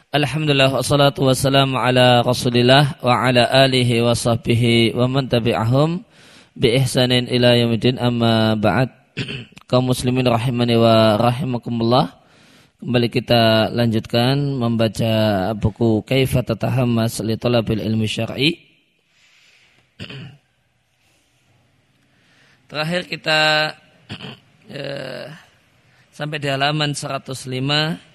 Alhamdulillah wassalatu wassalamu ala Rasulillah wa ala alihi wa sahbihi wa man tabi'ahum bi ihsanin ila yaumil amma ba'd. Kaum muslimin rahimani wa rahimakumullah. Kembali kita lanjutkan membaca buku Kaifa Tatahammas li Talabil Ilmi Syar'i. Terakhir kita sampai di halaman 105.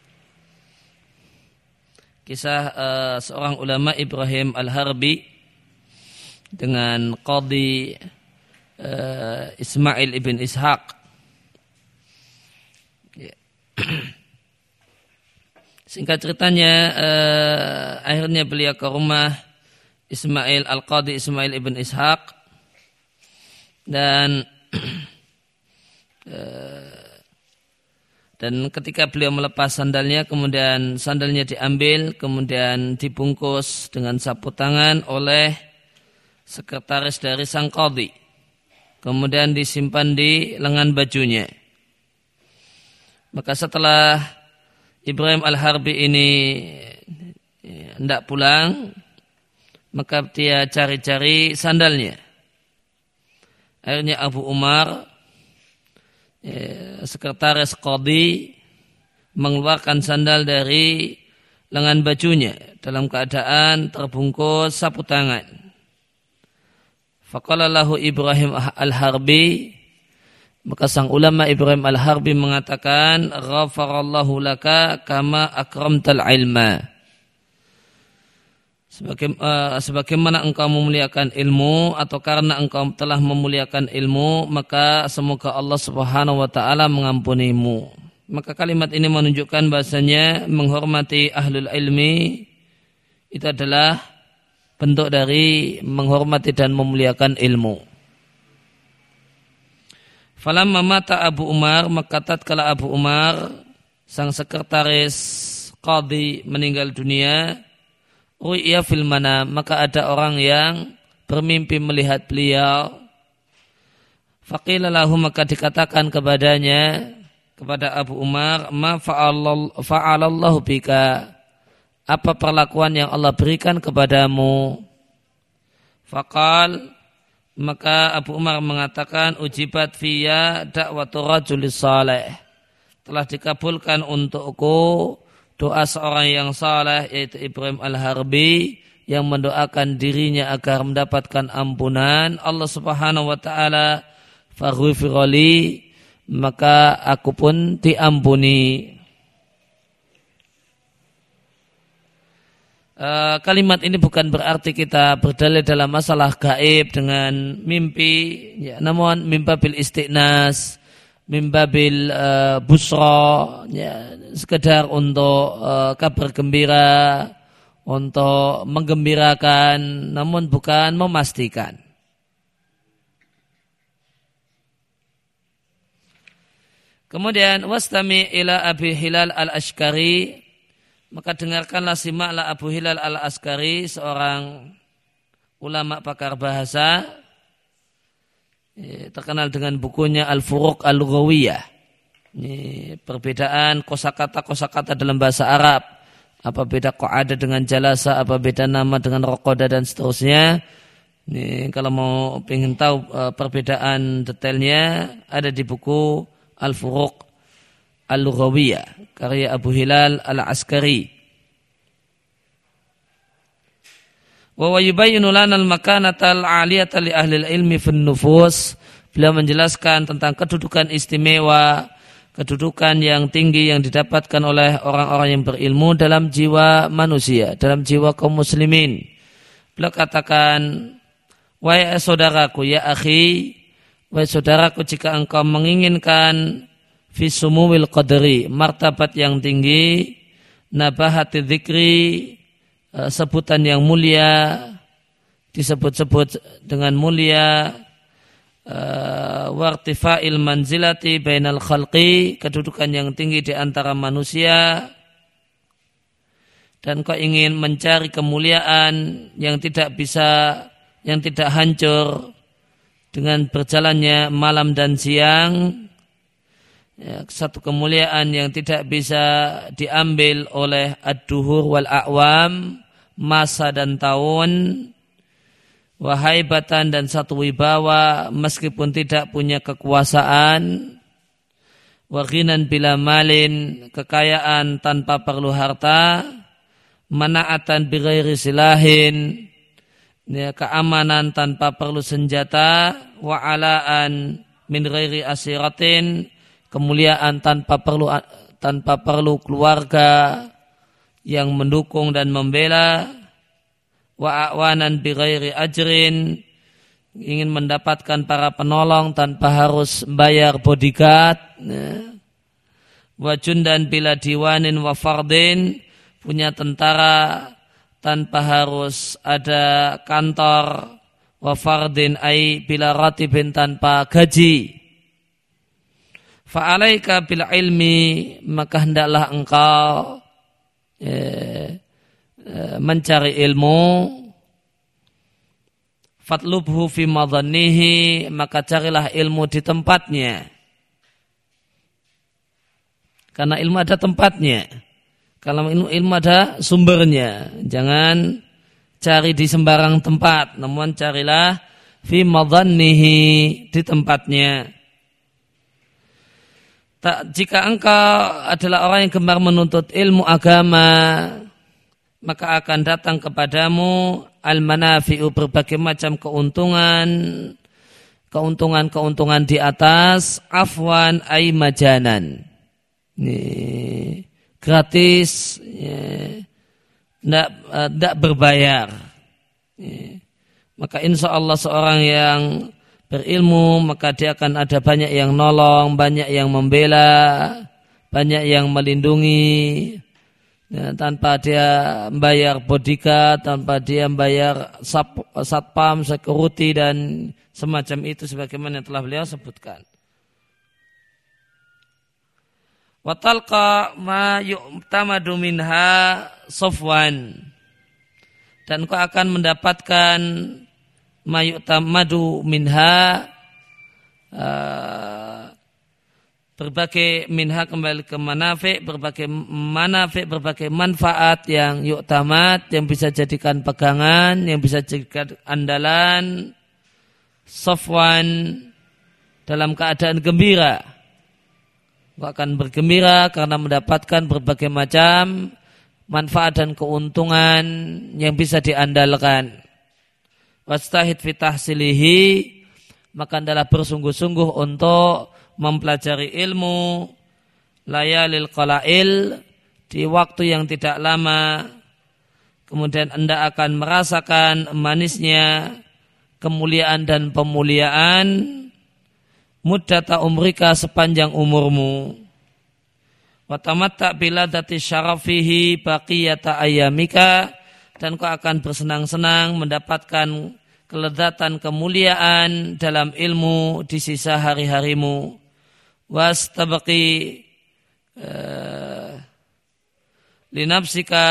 Kisah seorang ulama Ibrahim Al-Harbi dengan Qadhi Ismail ibn Ishaq. Singkat ceritanya, akhirnya beliau ke rumah Ismail Al-Qadhi Ismail ibn Ishaq dan ketika beliau melepas sandalnya, kemudian sandalnya diambil, kemudian dibungkus dengan sapu tangan oleh sekretaris dari sang qadhi. Kemudian disimpan di lengan bajunya. Maka setelah Ibrahim Al-Harbi ini hendak pulang, maka dia cari-cari sandalnya. Akhirnya Abu Umar, sekretaris qadhi, mengeluarkan sandal dari lengan bajunya dalam keadaan terbungkus sapu tangan. Faqala lahu Ibrahim Al-Harbi, maka sang ulama Ibrahim Al-Harbi mengatakan, ghafarallahu laka kama akramtal ilma. Sebagaimana engkau memuliakan ilmu atau karena engkau telah memuliakan ilmu, maka semoga Allah Subhanahu wa taala mengampunimu. Maka kalimat ini menunjukkan bahasanya menghormati ahlul ilmi itu adalah bentuk dari menghormati dan memuliakan ilmu. Falamma mata Abu Umar, maka tatkala Abu Umar sang sekretaris qadhi meninggal dunia, ru'ya fil manam, maka ada orang yang bermimpi melihat beliau. Faqila lahu, maka dikatakan kepadanya, kepada Abu Umar, ma fa'alallahu bika, apa perlakuan yang Allah berikan kepadamu? Faqal, maka Abu Umar mengatakan, ujibat fiyya da'watu rajulis salih, telah dikabulkan untukku doa seorang yang saleh, yaitu Ibrahim Al-Harbi, yang mendoakan dirinya agar mendapatkan ampunan Allah Subhanahu wa taala. Faghfirli, maka aku pun diampuni. Kalimat ini bukan berarti kita berdalil dalam masalah gaib dengan mimpi, ya, namun mimbabil istiqnas, mimbabil busra, ya, sekedar untuk kabar gembira, untuk menggembirakan, namun bukan memastikan. Kemudian wastami ila Abi Hilal Al-Askari, maka dengarkanlah, simaklah Abu Hilal Al-Askari, seorang ulama pakar bahasa, terkenal dengan bukunya Al-Furuq Al-Lughawiyah. Ini perbedaan kosakata dalam bahasa Arab. Apa beda qa'ada dengan jalasa, apa beda nama dengan raqada dan seterusnya. Ini kalau mau ingin tahu perbedaan detailnya, ada di buku Al-Furuq Al-Lughawiyah karya Abu Hilal Al-Askari. Wa yubayyinu lana al-makanata al-'aliyata li ahli al-ilmi fin nufus. Beliau menjelaskan tentang kedudukan istimewa, kedudukan yang tinggi yang didapatkan oleh orang-orang yang berilmu dalam jiwa manusia, dalam jiwa kaum muslimin. Beliau katakan, wahai saudaraku, ya akhi, wahai saudaraku, jika engkau menginginkan fi sumuwil qadri, martabat yang tinggi, nabahati dzikri, sebutan yang mulia, disebut-sebut dengan mulia, wartifa'il manzilati bainal khalqi, kedudukan yang tinggi di antara manusia, dan kau ingin mencari kemuliaan yang tidak hancur dengan berjalannya malam dan siang, satu kemuliaan yang tidak bisa diambil oleh ad-duhur wal a'wam, masa dan tahun, wahaibatan dan satu wibawa meskipun tidak punya kekuasaan, waghinan bila malin, kekayaan tanpa perlu harta, mana'atan bighairi silahin, keamanan tanpa perlu senjata, wa'alaan min ghairi asiratin, kemuliaan tanpa perlu keluarga yang mendukung dan membela, wa'awanan bighairi ajrin, ingin mendapatkan para penolong tanpa harus bayar bodyguard, wa jundan bila diwanin wa fardin, punya tentara tanpa harus ada kantor, wa fardin ay bila ratibin tanpa gaji. Fa'alaika bil ilmi, maka hendaklah engkau mencari ilmu. Fatlubhu fi madhannihi, maka carilah ilmu di tempatnya. Karena ilmu ada tempatnya. Kalau ilmu ada sumbernya. Jangan cari di sembarang tempat, namun carilah fi madhannihi, di tempatnya. Jika engkau adalah orang yang gemar menuntut ilmu agama, maka akan datang kepadamu al-manafi'u, berbagai macam keuntungan di atas, afwan ay majanan. Ini gratis, tidak berbayar. Maka insya Allah seorang yang berilmu, maka dia akan ada banyak yang nolong, banyak yang membela, banyak yang melindungi, tanpa dia membayar bodyguard, tanpa dia membayar satpam, security dan semacam itu, sebagaimana yang telah beliau sebutkan. Wa talqa ma yu'tamadu minha safwan, dan kau akan mendapatkan ma yu'tamadu minha, berbagai minha kembali ke manafik, berbagai manfaat yang yu'tamad, yang bisa jadikan pegangan, yang bisa jadikan andalan, safwan, dalam keadaan gembira. Kau akan bergembira karena mendapatkan berbagai macam manfaat dan keuntungan yang bisa diandalkan. Wastahid fi tahsilihi, maka adalah bersungguh-sungguh untuk mempelajari ilmu, layalil qalail, di waktu yang tidak lama, kemudian Anda akan merasakan manisnya kemuliaan dan pemuliaan, muddata umrika, sepanjang umurmu. Wa tamatta biladati syarafihi baqiyata ayyamika, dan kau akan bersenang-senang mendapatkan kelezatan kemuliaan dalam ilmu di sisa hari-harimu. Wastabaqi linafsika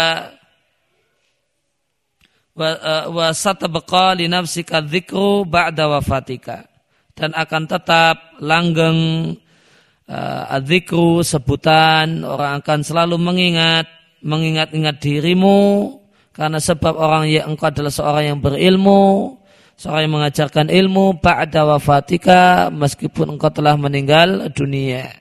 wa satabqa linafsika dzikru ba'da wafatika, dan akan tetap langgeng adzikru, sebutan, orang akan selalu mengingat dirimu, karena sebab orang yang engkau adalah seorang yang berilmu, seorang yang mengajarkan ilmu ba'da wafatika, meskipun engkau telah meninggal dunia.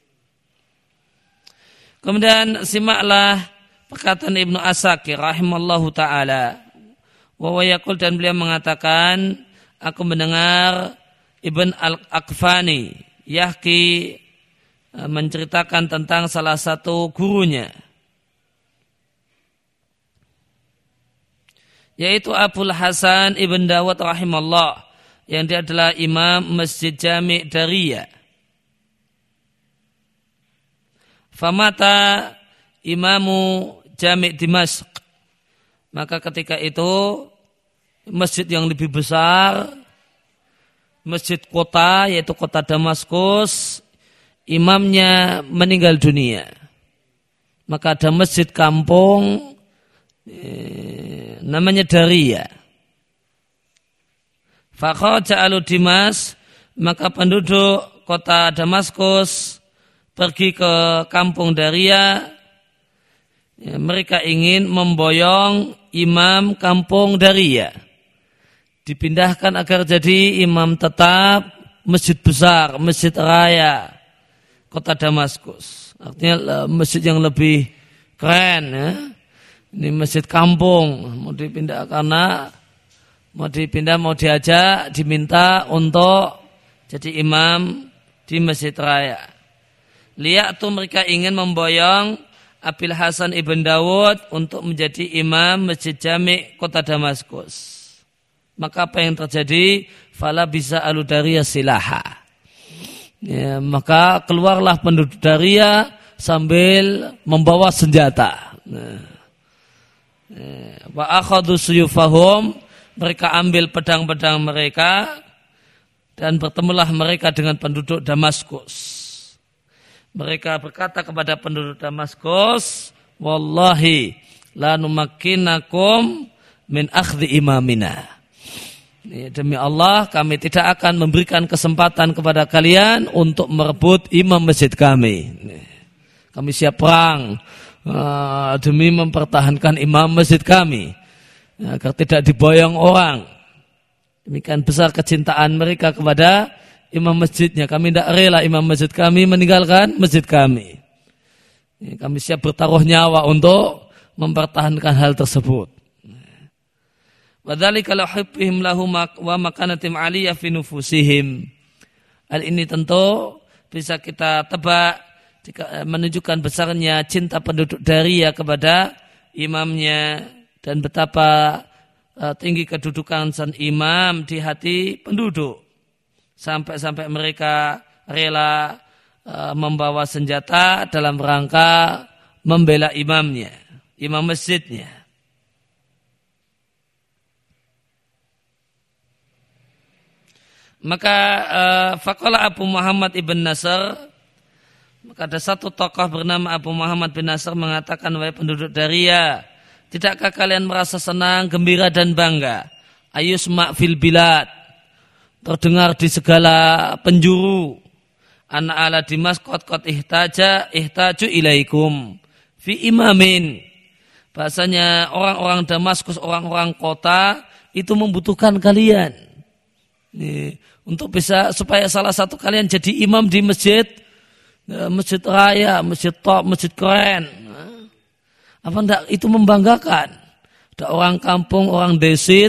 Kemudian simaklah perkataan Ibnu Asakir rahimallahu ta'ala, wa yaqul, dan beliau mengatakan, aku mendengar Ibn al-Aqfani yahki, menceritakan tentang salah satu gurunya, yaitu Abul Hasan Ibn Dawud rahimallah, yang dia adalah imam Masjid Jami' Dariyah. Famata imamu Jami' Dimashq, maka ketika itu masjid yang lebih besar, masjid kota, yaitu kota Damaskus, imamnya meninggal dunia. Maka ada masjid kampung namanya Dariyah. Fakharaja alu Dimas, maka penduduk kota Damaskus pergi ke kampung Daria, ya, mereka ingin memboyong imam kampung Daria, dipindahkan agar jadi imam tetap masjid besar, masjid raya kota Damaskus. Artinya masjid yang lebih keren, ya. Ini masjid kampung, mau dipindah karena mau diajak, diminta untuk jadi imam di masjid raya. Lihat tuh mereka ingin memboyong Abil Hasan ibn Dawud untuk menjadi imam masjid jami' kota Damaskus. Maka apa yang terjadi? Fala bisa aludaria silaha. Ya, maka keluarlah penduduk Daria sambil membawa senjata. Wa akhadhu suyufahum, mereka ambil pedang-pedang mereka dan bertemulah mereka dengan penduduk Damaskus. Mereka berkata kepada penduduk Damaskus, wallahi la numakkinakum min akhdhi imamina. Demi Allah, kami tidak akan memberikan kesempatan kepada kalian untuk merebut imam masjid kami. Kami siap perang demi mempertahankan imam masjid kami agar tidak diboyong orang. Demikian besar kecintaan mereka kepada imam masjidnya. Kami tidak rela imam masjid kami meninggalkan masjid kami. Kami siap bertaruh nyawa untuk mempertahankan hal tersebut. Wadzalika la hubbihim lahu wa makanatim aliyah fi nufusihim. Hal ini tentu bisa kita tebak jika menunjukkan besarnya cinta penduduk Daria kepada imamnya dan betapa tinggi kedudukan sang imam di hati penduduk. Sampai-sampai mereka rela membawa senjata dalam rangka membela imamnya, imam masjidnya. Maka faqala Abu Muhammad ibn Nasr, maka ada satu tokoh bernama Abu Muhammad bin Nasr mengatakan, wahai penduduk Daria, tidakkah kalian merasa senang, gembira dan bangga? Ayusma' fil bilad, terdengar di segala penjuru, ana ala Dimaskot kot ihtaju ilaikum fi imamin. Bahasanya orang-orang Damaskus, orang-orang kota itu membutuhkan kalian. Nih, untuk bisa supaya salah satu kalian jadi imam di masjid raya, masjid top, masjid keren. Apa enggak itu membanggakan? Ada orang kampung, orang desit,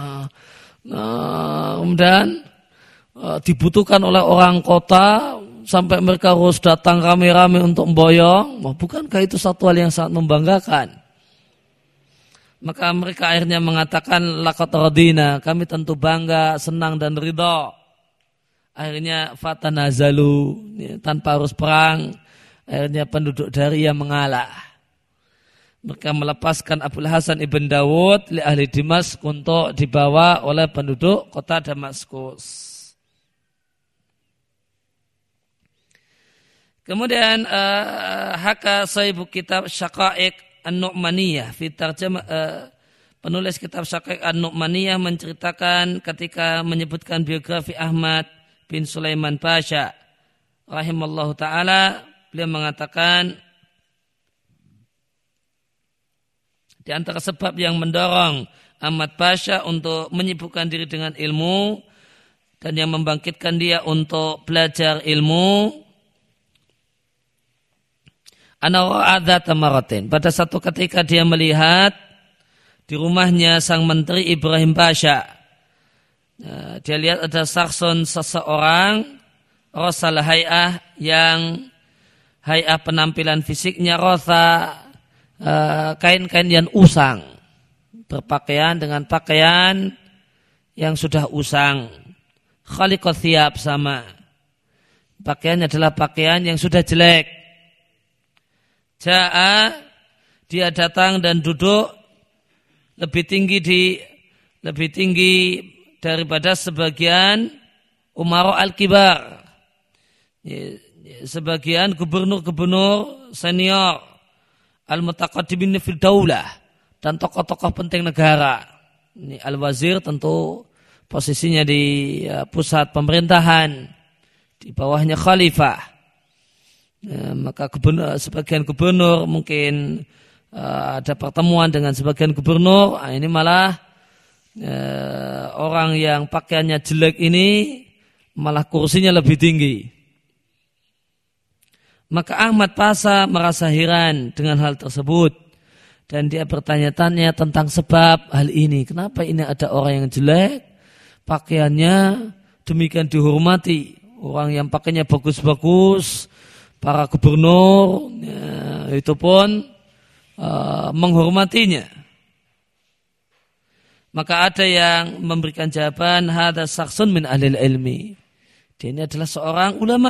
kemudian dibutuhkan oleh orang kota sampai mereka harus datang rame-rame untuk memboyong. Bukankah itu satu hal yang sangat membanggakan? Maka mereka akhirnya mengatakan laqad radina, kami tentu bangga, senang dan ridha. Akhirnya fatanazalu, tanpa harus perang, akhirnya penduduk Daria mengalah. Mereka melepaskan Abul Hasan ibn Dawud li ahli Dimask untuk dibawa oleh penduduk kota Damaskus. Kemudian haka sahibu kitab Syaqaiq An-Nu'maniyah, penulis kitab Syaqaiq An-Nu'maniyah menceritakan ketika menyebutkan biografi Ahmad bin Sulaiman Pasha rahimallahu ta'ala, beliau mengatakan di antara sebab yang mendorong Ahmad Pasha untuk menyibukkan diri dengan ilmu dan yang membangkitkan dia untuk belajar ilmu, pada satu ketika dia melihat di rumahnya sang menteri Ibrahim Pasha, dia lihat ada sakson seseorang rosal hay'ah, yang hay'ah penampilan fisiknya rosa, kain-kain yang usang, berpakaian dengan pakaian yang sudah usang, khaliqat thiyab, sama pakaiannya adalah pakaian yang sudah jelek. Ja'a, dia datang dan duduk lebih tinggi daripada sebagian umara al-kibar, sebagian gubernur-gubernur senior al-mutaqaddimin fil daulah dan tokoh-tokoh penting negara. Ini al-wazir tentu posisinya di pusat pemerintahan, di bawahnya khalifah. Maka sebagian gubernur mungkin ada pertemuan dengan sebagian gubernur, ini malah orang yang pakaiannya jelek ini malah kursinya lebih tinggi. Maka Ahmad Pasha merasa heran dengan hal tersebut dan dia bertanya-tanya tentang sebab hal ini. Kenapa ini ada orang yang jelek pakaiannya demikian dihormati, orang yang pakainya bagus-bagus, para gubernur itu pun menghormatinya. Maka ada yang memberikan jawaban, hadza syakhsun min ahlil ilmi. Dia ini adalah seorang ulama.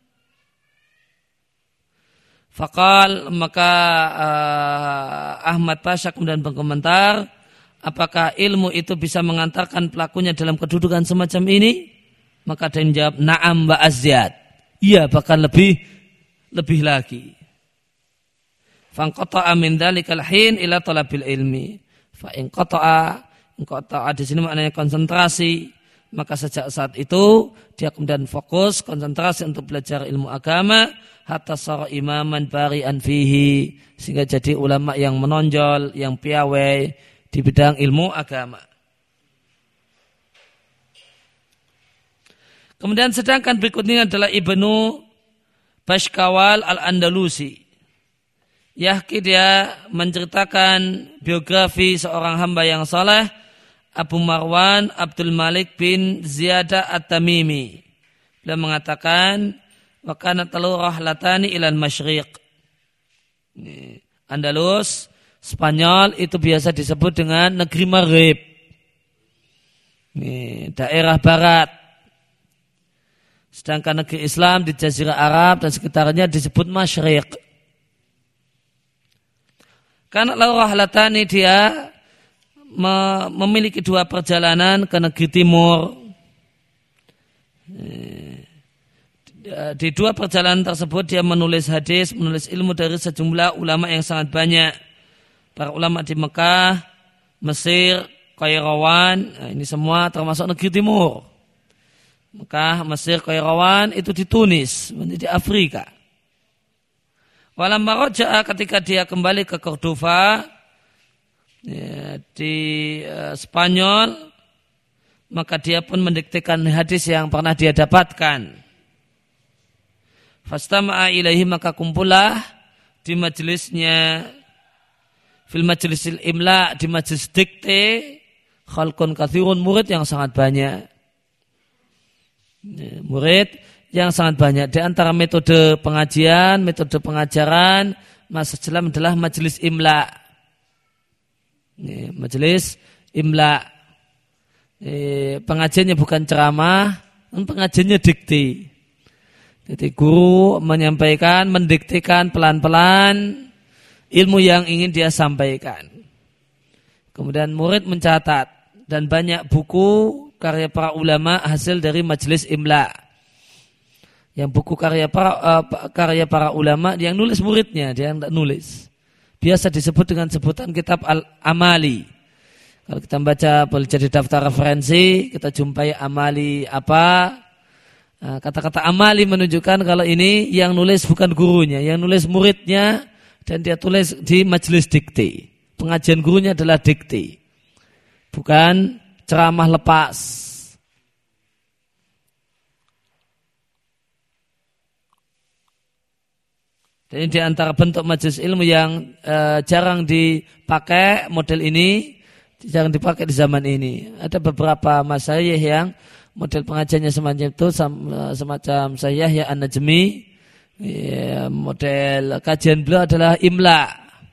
Faqal, maka Ahmad Pasha kemudian berkomentar, apakah ilmu itu bisa mengantarkan pelakunya dalam kedudukan semacam ini? Maka ada yang jawab, na'am wa azyad. Iya, bahkan lebih lagi. Fanqata'a min dzalikal hin ila talabil ilmi. Fa in qata'a di sini maknanya konsentrasi, maka sejak saat itu dia kemudian fokus konsentrasi untuk belajar ilmu agama hatta sara imaman bari'an fihi, sehingga jadi ulama yang menonjol, yang piawai di bidang ilmu agama. Kemudian sedangkan berikutnya adalah Ibnu Bashkawal Al-Andalusi. Yahki, dia menceritakan biografi seorang hamba yang saleh, Abu Marwan Abdul Malik bin Ziyadah At-Tamimi. Beliau mengatakan, wa kanat lahu rahlatani ilal masyriq. Andalus, Spanyol itu biasa disebut dengan negeri Maghrib. Daerah barat. Sedangkan negeri Islam di Jazirah Arab dan sekitarnya disebut masyriq. Karena lahu rahlatani, dia memiliki dua perjalanan ke negeri timur. Di dua perjalanan tersebut dia menulis hadis, menulis ilmu dari sejumlah ulama yang sangat banyak. Para ulama di Mekah, Mesir, Qairawan, ini semua termasuk negeri timur. Mekah, Mesir, Qairawan itu di Tunis, di Afrika. Walamma raja'a, ketika dia kembali ke Cordova, di Spanyol, maka dia pun mendiktekan hadis yang pernah dia dapatkan. Fastama'a ilaihi, maka kumpullah di majelisnya, fil majlisil imla, di majelis dikte, khalqun katsirun, murid yang sangat banyak. Murid yang sangat banyak. Di antara metode pengajian, metode pengajaran masa Islam adalah majelis imla. Majelis imla. Pengajiannya bukan ceramah, pengajiannya dikte. Jadi guru menyampaikan, mendiktekan pelan-pelan ilmu yang ingin dia sampaikan. Kemudian murid mencatat, dan banyak buku karya para ulama hasil dari majelis imla. Yang buku karya para ulama yang nulis muridnya, dia yang tidak nulis. Biasa disebut dengan sebutan kitab Al-Amali. Kalau kita baca boleh jadi daftar referensi, kita jumpai Amali apa. Kata-kata Amali menunjukkan kalau ini yang nulis bukan gurunya, yang nulis muridnya, dan dia tulis di majelis dikte. Pengajian gurunya adalah dikte, bukan ceramah lepas. Dan ini di antara bentuk majelis ilmu yang jarang dipakai, model ini jarang dipakai di zaman ini. Ada beberapa masyayikh yang model pengajiannya semacam itu, semacam Syekh Yahya An-Najmi, model kajian beliau adalah imla.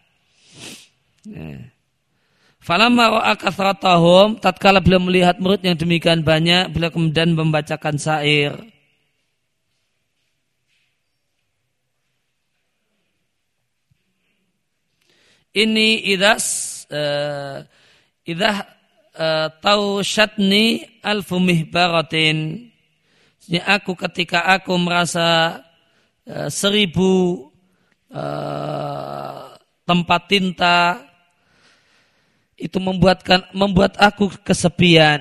Falamma ra'a kathratahum, tatkala beliau melihat murid yang demikian banyak, beliau kemudian membacakan syair. Ini idah tausyatni alfu mihbaratin. Ini aku ketika aku merasa 1000 tempat tinta itu membuat aku kesepian.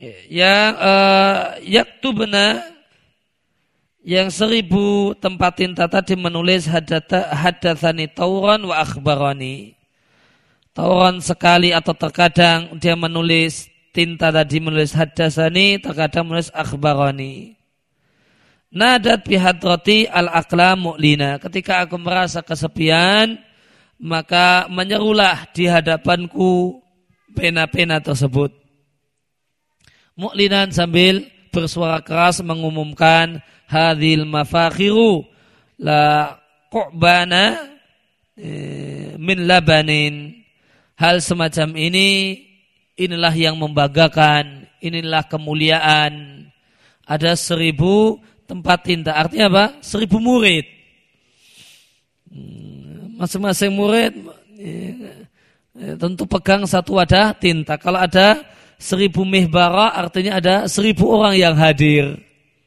yang yaktubna yang 1000 tempat tinta tadi menulis hadatsani tauran wa akhbarani. Tauran sekali atau terkadang dia menulis tinta tadi menulis hadatsani, terkadang menulis akhbarani. Nadat bihadrati al-aqlam mu'lina. Ketika aku merasa kesepian, maka menyerulah di hadapanku pena-pena tersebut. Mu'linan sambil bersuara keras mengumumkan hadhil mafakhiru la qu'bana min labanin. Hal semacam ini, inilah yang membanggakan, inilah kemuliaan. Ada 1000 tempat tinta, artinya apa? 1000 murid. Masing-masing murid tentu pegang satu wadah tinta. Kalau ada 1000 mihbara, artinya ada 1000 orang yang hadir.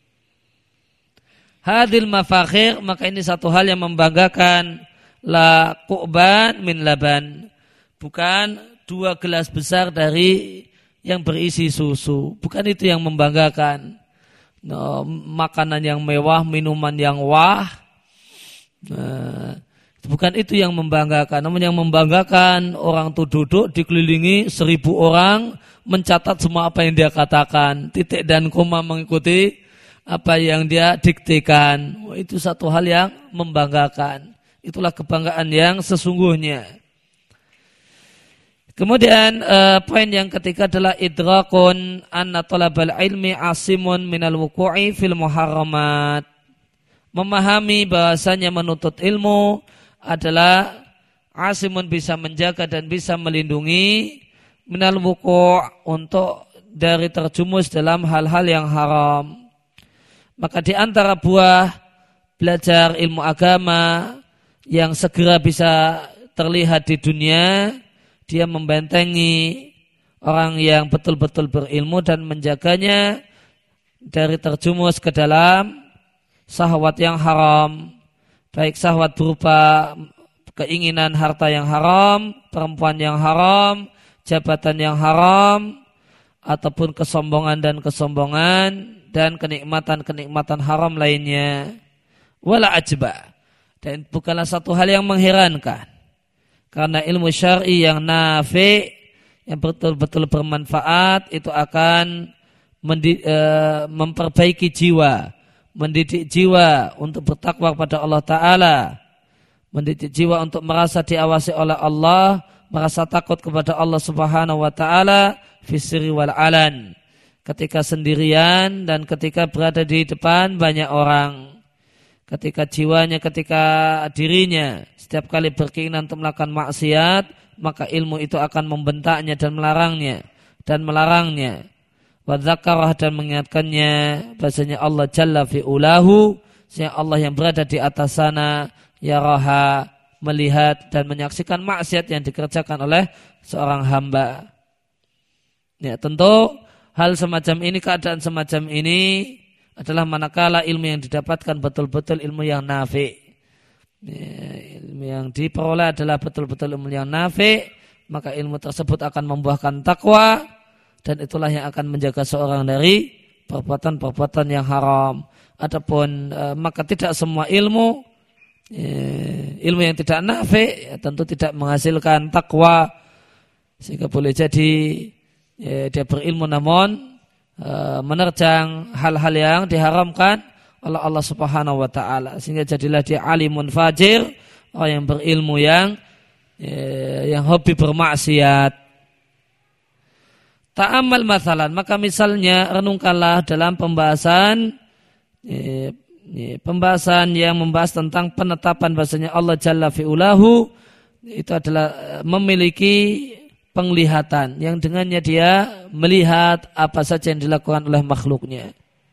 Hadil mafakhir, maka ini satu hal yang membanggakan. La qu'ban min laban, bukan 2 gelas besar dari yang berisi susu. Bukan itu yang membanggakan. Makanan yang mewah, minuman yang wah, bukan itu yang membanggakan. Namun yang membanggakan orang itu duduk dikelilingi 1000 orang mencatat semua apa yang dia katakan, titik dan koma mengikuti apa yang dia diktekan. Itu satu hal yang membanggakan. Itulah kebanggaan yang sesungguhnya. Kemudian poin yang ketiga adalah idrakun anna talabal ilmi asimun minal wuku'i fil muharramat. Memahami bahasanya menuntut ilmu adalah asimun, bisa menjaga dan bisa melindungi minal wuku' untuk dari terjumus dalam hal-hal yang haram. Maka di antara buah belajar ilmu agama yang segera bisa terlihat di dunia, dia membentengi orang yang betul-betul berilmu dan menjaganya dari terjumus ke dalam syahwat yang haram. Baik syahwat berupa keinginan harta yang haram, perempuan yang haram, jabatan yang haram, ataupun kesombongan dan kenikmatan-kenikmatan haram lainnya. Wala ajba. Dan bukanlah satu hal yang mengherankan. Karena ilmu syar'i yang nafi, yang betul-betul bermanfaat, itu akan memperbaiki jiwa, mendidik jiwa untuk bertakwa kepada Allah Ta'ala, mendidik jiwa untuk merasa diawasi oleh Allah, merasa takut kepada Allah Subhanahu wa Ta'ala, fisri wal alan, ketika sendirian dan ketika berada di depan banyak orang. Ketika jiwanya, ketika dirinya setiap kali berkeinginan untuk melakukan maksiat, maka ilmu itu akan membentaknya dan melarangnya. Wa dzakarah, dan mengingatkannya bahasanya Allah Jalla fi'ulahu, sehingga Allah yang berada di atas sana, yaraha, melihat dan menyaksikan maksiat yang dikerjakan oleh seorang hamba. Ya, tentu hal semacam ini, keadaan semacam ini adalah manakala ilmu yang didapatkan betul-betul ilmu yang nafi. Ya, ilmu yang diperoleh adalah betul-betul ilmu yang nafi, maka ilmu tersebut akan membuahkan takwa, dan itulah yang akan menjaga seorang dari perbuatan-perbuatan yang haram. Adapun maka tidak semua ilmu yang tidak nafi, ya, tentu tidak menghasilkan takwa, sehingga boleh jadi dia berilmu namun menerjang hal-hal yang diharamkan oleh Allah Subhanahu wa Ta'ala, sehingga jadilah dia alimun fajir, orang yang berilmu yang hobi bermaksiat. Ta'amal mathalan, maka misalnya renungkanlah dalam pembahasan yang membahas tentang penetapan bahasanya Allah Jalla fi'ulahu itu adalah memiliki penglihatan yang dengannya dia melihat apa saja yang dilakukan oleh makhluknya.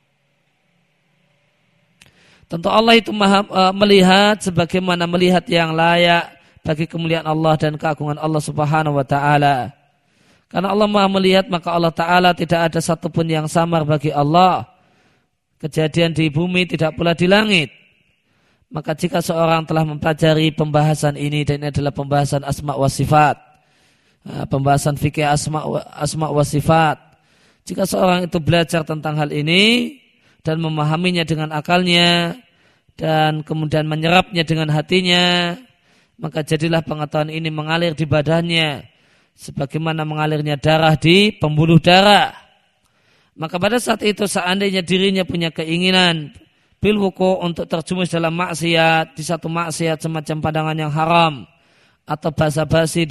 Tentu Allah itu maha melihat sebagaimana melihat yang layak bagi kemuliaan Allah dan keagungan Allah Subhanahu wa Ta'ala. Karena Allah maha melihat, maka Allah Ta'ala tidak ada satupun yang samar bagi Allah. Kejadian di bumi tidak pula di langit. Maka jika seorang telah mempelajari pembahasan ini, dan ini adalah pembahasan asma wa sifat, pembahasan fikih asma wa sifat, Jika seorang itu belajar tentang hal ini dan memahaminya dengan akalnya dan kemudian menyerapnya dengan hatinya, maka jadilah pengetahuan ini mengalir di badannya sebagaimana mengalirnya darah di pembuluh darah. Maka pada saat itu seandainya dirinya punya keinginan bil wuku untuk terjumus dalam maksiat, di satu maksiat semacam pandangan yang haram atau basa-basi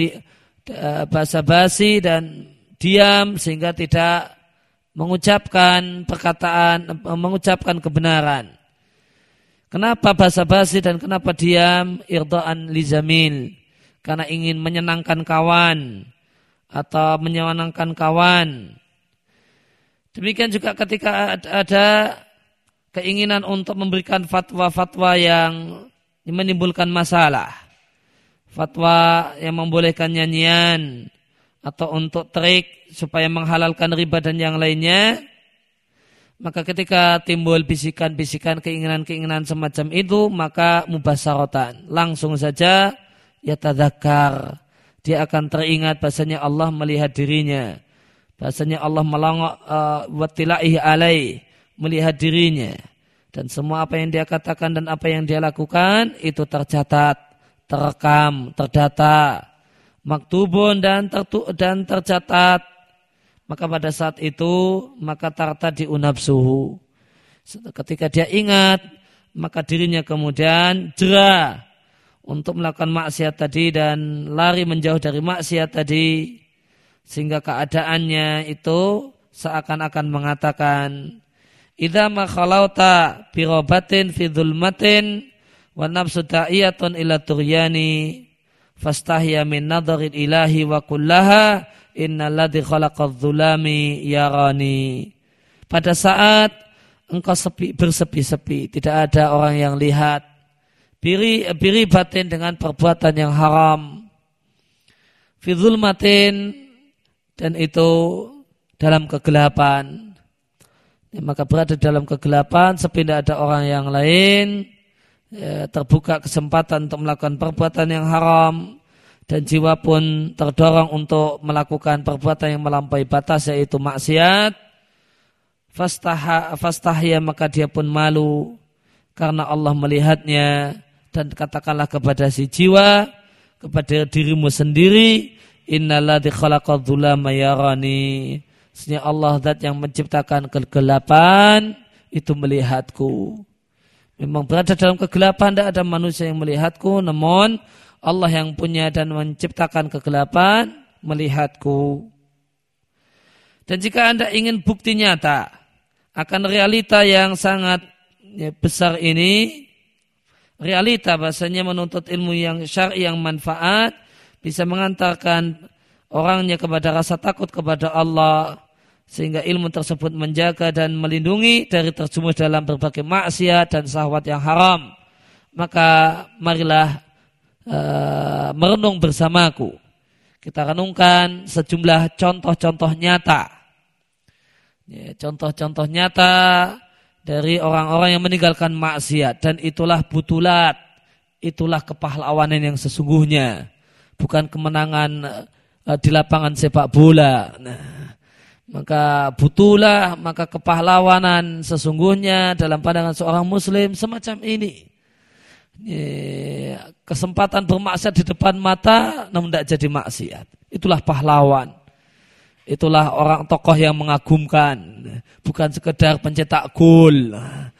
dan diam sehingga tidak mengucapkan mengucapkan kebenaran. Kenapa basa-basi dan kenapa diam? Irda'an lizamil, karena ingin menyenangkan kawan atau menyenangkan kawan. Demikian juga ketika ada keinginan untuk memberikan fatwa-fatwa yang menimbulkan masalah, fatwa yang membolehkan nyanyian atau untuk trik supaya menghalalkan riba dan yang lainnya, maka ketika timbul bisikan-bisikan keinginan-keinginan semacam itu, maka mubasyaratan, langsung saja yatadzakkar, dia akan teringat bahasanya Allah melihat dirinya, bahasanya Allah melongok wattilaihi alaih, melihat dirinya, dan semua apa yang dia katakan dan apa yang dia lakukan itu tercatat, terekam, terdata, maktubun dan tercatat. Maka pada saat itu maka tartadi nafsuhu, ketika dia ingat maka dirinya kemudian jera untuk melakukan maksiat tadi dan lari menjauh dari maksiat tadi, sehingga keadaannya itu seakan-akan mengatakan, idza ma khalauta bi rabatin fi dzulmatin wa nafsu da'iyatun ila turyani fastahya min nadharil ilahi wa kullaha innal ladzi khalaqadz dzulami yarani. Pada saat engkau bersepi-sepi, tidak ada orang yang lihat, biri batin dengan perbuatan yang haram, fi dzulmatin, dan itu dalam kegelapan. Maka berada dalam kegelapan, sepi, tidak ada orang yang lain, terbuka kesempatan untuk melakukan perbuatan yang haram, dan jiwa pun terdorong untuk melakukan perbuatan yang melampaui batas, yaitu maksiat. Fastahya, maka dia pun malu karena Allah melihatnya, dan katakanlah kepada si jiwa, kepada dirimu sendiri, innalladzi khalaqadz dzulama yarani, sesungguhnya Allah zat yang menciptakan kegelapan itu melihatku. Memang berada dalam kegelapan, tidak ada manusia yang melihatku, namun Allah yang punya dan menciptakan kegelapan melihatku. Dan jika Anda ingin bukti nyata akan realita yang sangat besar ini, realita bahasanya menuntut ilmu yang syar'i yang manfaat bisa mengantarkan orangnya kepada rasa takut kepada Allah, sehingga ilmu tersebut menjaga dan melindungi dari terjumus dalam berbagai maksiat dan syahwat yang haram. Maka marilah merenung bersamaku. Kita renungkan sejumlah contoh-contoh nyata, contoh-contoh nyata dari orang-orang yang meninggalkan maksiat, dan itulah butulat, itulah kepahlawanan yang sesungguhnya, bukan kemenangan di lapangan sepak bola. Maka butulah, maka kepahlawanan sesungguhnya dalam pandangan seorang muslim semacam ini. Kesempatan bermaksiat di depan mata namun tidak jadi maksiat, itulah pahlawan. Itulah orang tokoh yang mengagumkan, bukan sekedar pencetak gol.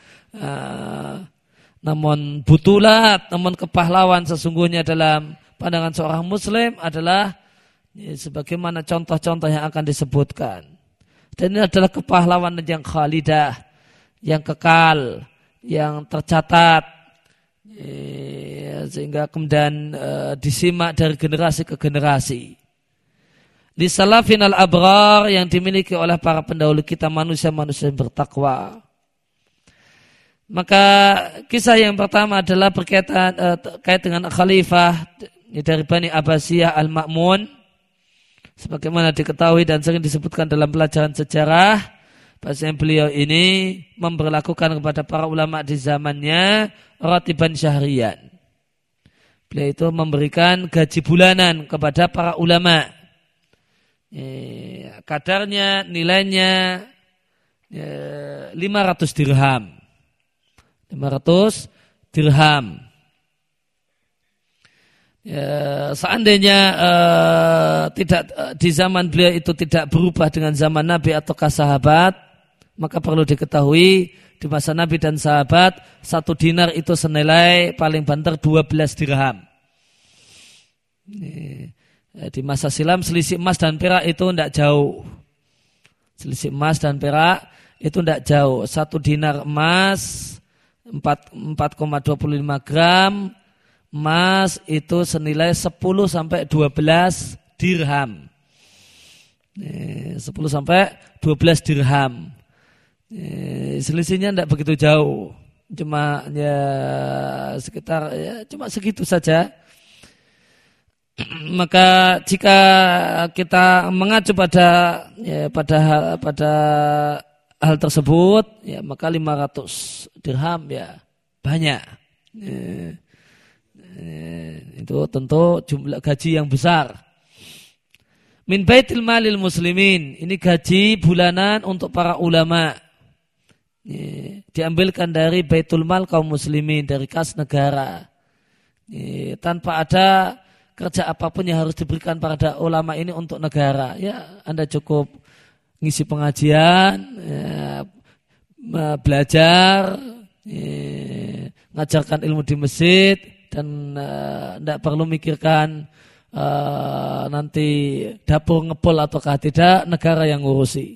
Namun butulat, namun kepahlawan sesungguhnya dalam pandangan seorang muslim adalah sebagaimana contoh-contoh yang akan disebutkan. Dan ini adalah kepahlawanan yang khalidah, yang kekal, yang tercatat, sehingga kemudian disimak dari generasi ke generasi. Di salafin al-abrar yang dimiliki oleh para pendahulu kita, manusia-manusia yang bertakwa. Maka kisah yang pertama adalah berkaitan terkait dengan khalifah dari Bani Abbasiyah Al-Ma'mun. Sebagaimana diketahui dan sering disebutkan dalam pelajaran sejarah, bahasanya beliau ini memberlakukan kepada para ulama di zamannya ratiban syahriyan. Beliau itu memberikan gaji bulanan kepada para ulama. kadarnya nilainya 500 dirham. 500 dirham. Seandainya tidak di zaman beliau itu tidak berubah dengan zaman Nabi ataukah sahabat, maka perlu diketahui di masa Nabi dan sahabat 1 dinar itu senilai paling banter 12 dirham. Di masa silam selisih emas dan perak itu tidak jauh. Selisih emas dan perak itu tidak jauh. 1 dinar emas 4,25 gram emas itu senilai 10 sampai 12 dirham. 10 sampai 12 dirham. Selisihnya tidak begitu jauh. Cuma ya sekitar cuma segitu saja. Maka jika kita mengacu pada hal tersebut, ya maka 500 dirham ya banyak. Itu tentu jumlah gaji yang besar. Min baitil malil muslimin, ini gaji bulanan untuk para ulama. Diambilkan dari baitul mal kaum muslimin, dari kas negara. Tanpa ada kerja apapun yang harus diberikan pada ulama ini untuk negara. Ya, Anda cukup ngisi pengajian, ya, belajar, ya, ngajarkan ilmu di masjid, dan tidak perlu mikirkan nanti dapur ngepul ataukah tidak, negara yang ngurusi.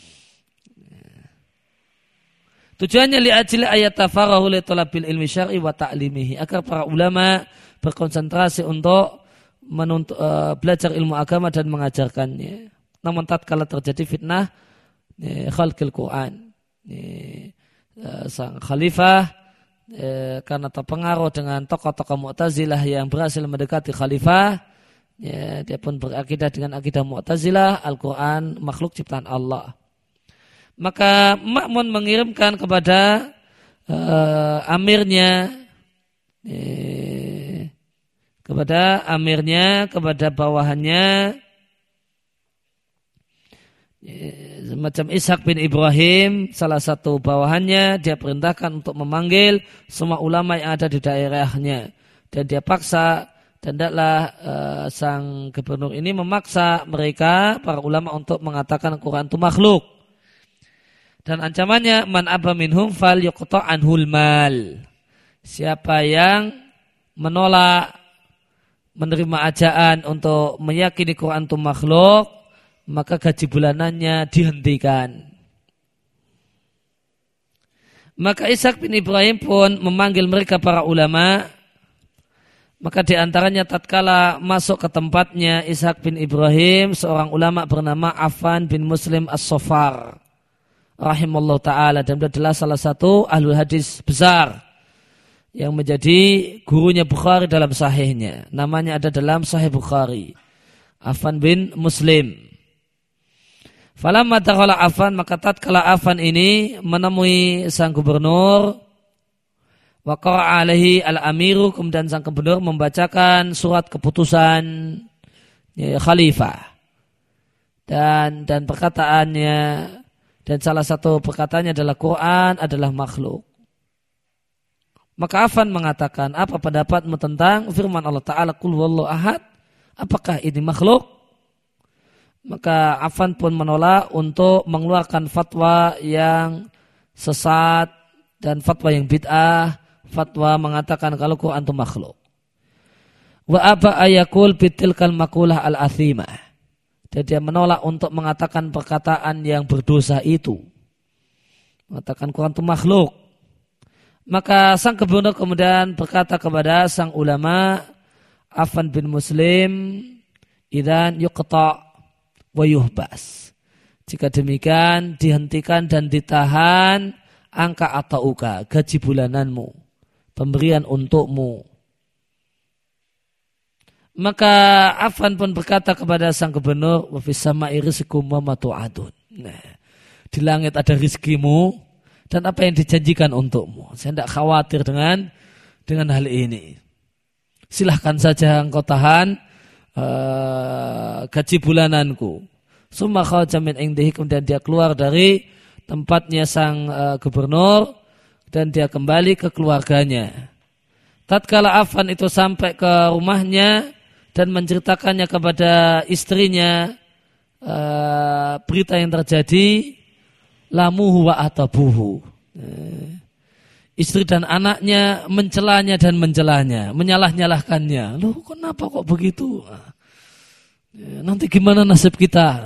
Tujuannya li'ajli ayat tafarahu li talabil ilmi syar'i wa ta'limihi, agar para ulama berkonsentrasi untuk belajar ilmu agama dan mengajarkannya. Namun tatkala terjadi fitnah khalqil Quran, sang khalifah karena terpengaruh dengan tokoh-tokoh Mu'tazilah yang berhasil mendekati khalifah, dia pun berakidah dengan akidah Mu'tazilah, Al-Quran makhluk ciptaan Allah. Maka Ma'mun mengirimkan kepada amirnya, kepada bawahannya, semacam Ishaq bin Ibrahim, salah satu bawahannya, dia perintahkan untuk memanggil semua ulama yang ada di daerahnya, dan dia paksa, dan tidaklah sang gubernur ini memaksa mereka, para ulama, untuk mengatakan Quran itu makhluk. Dan ancamannya, man aba minhum fal yuqta' anhul mal. Siapa yang menolak menerima ajaan untuk meyakini Quran itu makhluk, maka gaji bulanannya dihentikan. Maka Ishaq bin Ibrahim pun memanggil mereka para ulama. Maka di antaranya tatkala masuk ke tempatnya Ishaq bin Ibrahim, seorang ulama bernama Affan bin Muslim As-Sofar rahimallahu ta'ala, dan dia adalah salah satu ahlul hadis besar yang menjadi gurunya Bukhari dalam sahihnya. Namanya ada dalam Sahih Bukhari, Affan bin Muslim. Falamma dakhala Affan, maka tatkala Affan ini menemui sang gubernur, wa qara'a alaihi al-amiru, kemudian sang gubernur membacakan surat keputusan khalifah, dan perkataannya, dan salah satu perkataannya adalah Quran adalah makhluk. Maka Affan mengatakan, apa pendapatmu tentang firman Allah Ta'ala, Qul huwallahu ahad, apakah ini makhluk? Maka Affan pun menolak untuk mengeluarkan fatwa yang sesat dan fatwa yang bid'ah, fatwa mengatakan kalau Quran itu makhluk. Wa aba ayakul bitilkal makulah al-athimah. Dan dia menolak untuk mengatakan perkataan yang berdosa itu, mengatakan Quran itu makhluk. Maka sang gubernur kemudian berkata kepada sang ulama Affan bin Muslim, idzan yuqta' wa yuhbas. Jika demikian dihentikan dan ditahan angka atauka, gaji bulananmu, pemberian untukmu. Maka Affan pun berkata kepada sang gubernur, wa fis sama'i rizqukum wa ma tu'adun. Nah, di langit ada rizkimu dan apa yang dijanjikan untukmu. Saya tidak khawatir dengan hal ini. Silahkan saja engkau tahan gaji bulananku. Summa kharaja min indihi, kemudian dia keluar dari tempatnya sang gubernur dan dia kembali ke keluarganya. Tatkala Affan itu sampai ke rumahnya dan menceritakannya kepada istrinya berita yang terjadi, lamuhu wa atabuhu. Istri dan anaknya mencelanya dan mencelanya, menyalah-nyalahkannya. Loh, kenapa kok begitu? Nanti gimana nasib kita?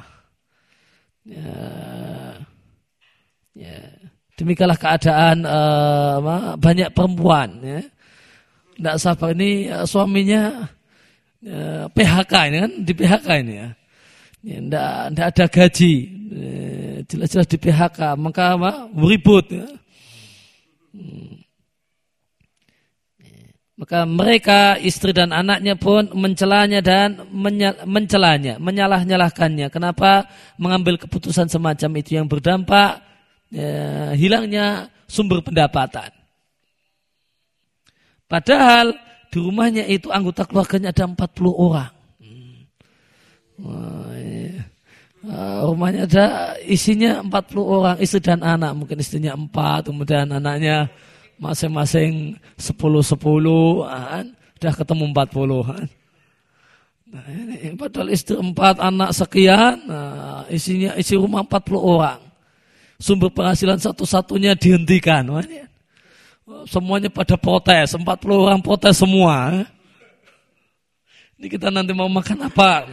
Demikianlah keadaan banyak perempuan. Ya. Tidak sabar ini suaminya PHK ini kan, di PHK ini ya. Tidak ada gaji, jelas-jelas di PHK, maka beribut. Ya. Maka mereka, istri dan anaknya pun mencelanya dan menyalah-nyalahkannya. Kenapa mengambil keputusan semacam itu yang berdampak hilangnya sumber pendapatan. Padahal di rumahnya itu anggota keluarganya ada 40 orang. Rumahnya ada isinya 40 orang, istri dan anak. Mungkin istrinya 4, kemudian anaknya masing-masing 10-10, sudah ketemu 40. Nah, ini, padahal istri 4, anak sekian, isi rumah 40 orang. Sumber penghasilan satu-satunya dihentikan. Semuanya pada protes, 40 orang protes semua. Ini kita nanti mau makan apa?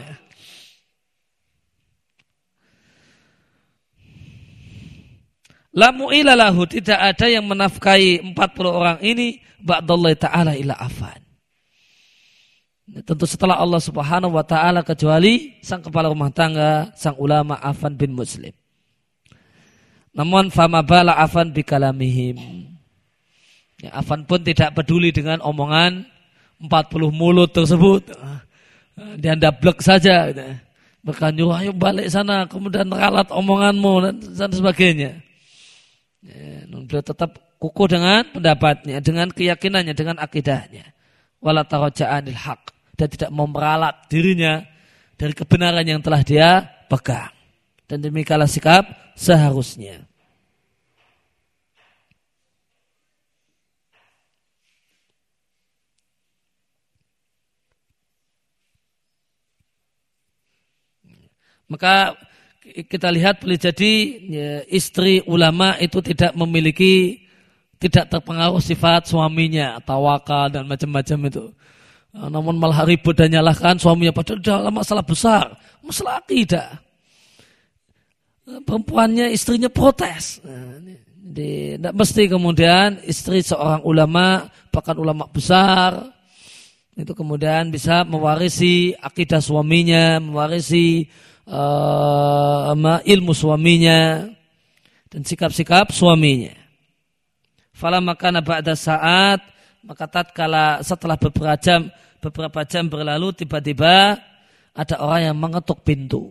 La mu'ila lahu, tidak ada yang menafkahi 40 orang ini ba'dallahi ta'ala ila Affan. Tentu setelah Allah Subhanahu wa taala kecuali sang kepala rumah tangga, sang ulama Affan bin Muslim. Namun fama bala Affan bikalamihim. Ya, Affan pun tidak peduli dengan omongan 40 mulut tersebut. Dia ndablek saja. Bahkan nyuruh, ayo balik sana, kemudian ralat omonganmu dan sebagainya. Ya, beliau tetap kukuh dengan pendapatnya, dengan keyakinannya, dengan akidahnya. Wala taraja'anil haq, dan tidak mau meralat dirinya dari kebenaran yang telah dia pegang. Dan demikianlah sikap seharusnya. Maka kita lihat boleh jadi ya, istri ulama itu tidak terpengaruh sifat suaminya, tawakal dan macam-macam itu. Namun malah ribut dan nyalahkan suaminya padahal dalam masalah besar, masalah akidah. Perempuannya, istrinya protes. Tidak mesti kemudian istri seorang ulama, bahkan ulama besar, itu kemudian bisa mewarisi akidah suaminya, mewarisi ilmu suaminya dan sikap-sikap suaminya. Fala makana ba'da saat, maka tatkala setelah beberapa jam berlalu, tiba-tiba ada orang yang mengetuk pintu.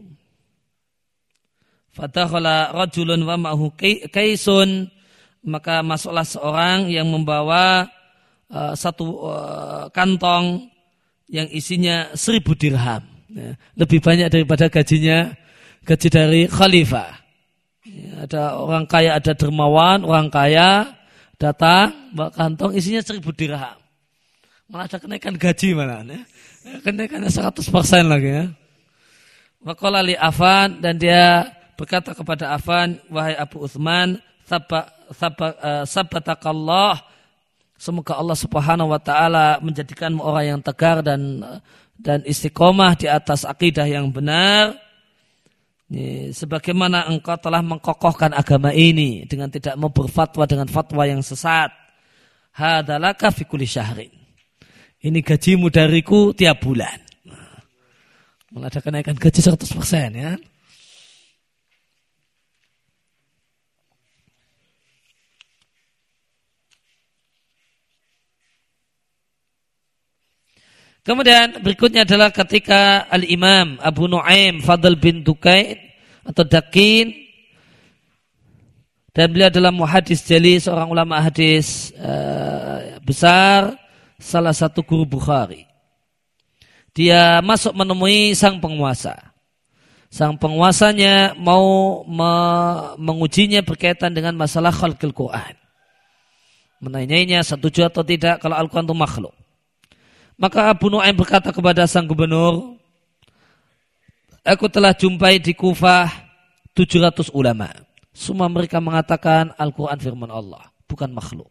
Fadakhala rajulun wa ma'hu kaisun, maka masuklah seorang yang membawa satu kantong yang isinya 1000 dirham. Ya, lebih banyak daripada gaji dari khalifah. Ya, ada orang kaya, ada dermawan, orang kaya datang bawa kantong isinya 1000 dirham. Malah ada kenaikan gaji malah. Ya. Kenaikannya 100% lagi ya. Waqala li Affan, dan dia berkata kepada Affan, wahai Abu Utsman, sabatakallah, semoga Allah Subhanahu wa taala menjadikanmu orang yang tegar dan istiqomah di atas akidah yang benar. Sebagaimana engkau telah mengkokohkan agama ini dengan tidak mau berfatwa dengan fatwa yang sesat. Hadalaka fi kulli syahrin. Ini gajimu dariku tiap bulan. Malah ada kenaikan gaji 100% ya. Kemudian berikutnya adalah ketika Al-Imam Abu Nu'aim Fadl bin Dukain atau Dakin, dan beliau adalah muhadis jali, seorang ulama hadis besar, salah satu guru Bukhari. Dia masuk menemui sang penguasa. sang penguasanya mau mengujinya berkaitan dengan masalah khalqil Quran. Menanyainya setuju atau tidak kalau Al-Quran itu makhluk. Maka Abu Nu'aim berkata kepada sang gubernur, aku telah jumpai di Kufah 700 ulama. Semua mereka mengatakan Al-Quran firman Allah, bukan makhluk.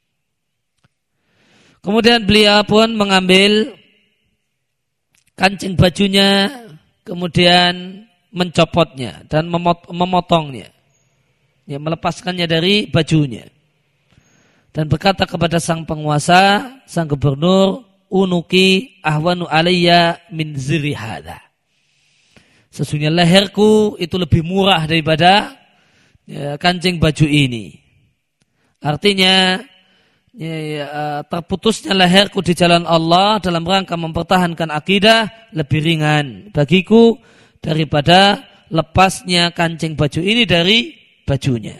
Kemudian beliau pun mengambil kancing bajunya, kemudian mencopotnya dan memotongnya, ya, melepaskannya dari bajunya. Dan berkata kepada sang penguasa, sang gubernur, unuki ahwanu alayya min ziri hadha. Sesungguhnya leherku itu lebih murah daripada kancing baju ini. Artinya terputusnya leherku di jalan Allah dalam rangka mempertahankan akidah lebih ringan bagiku daripada lepasnya kancing baju ini dari bajunya.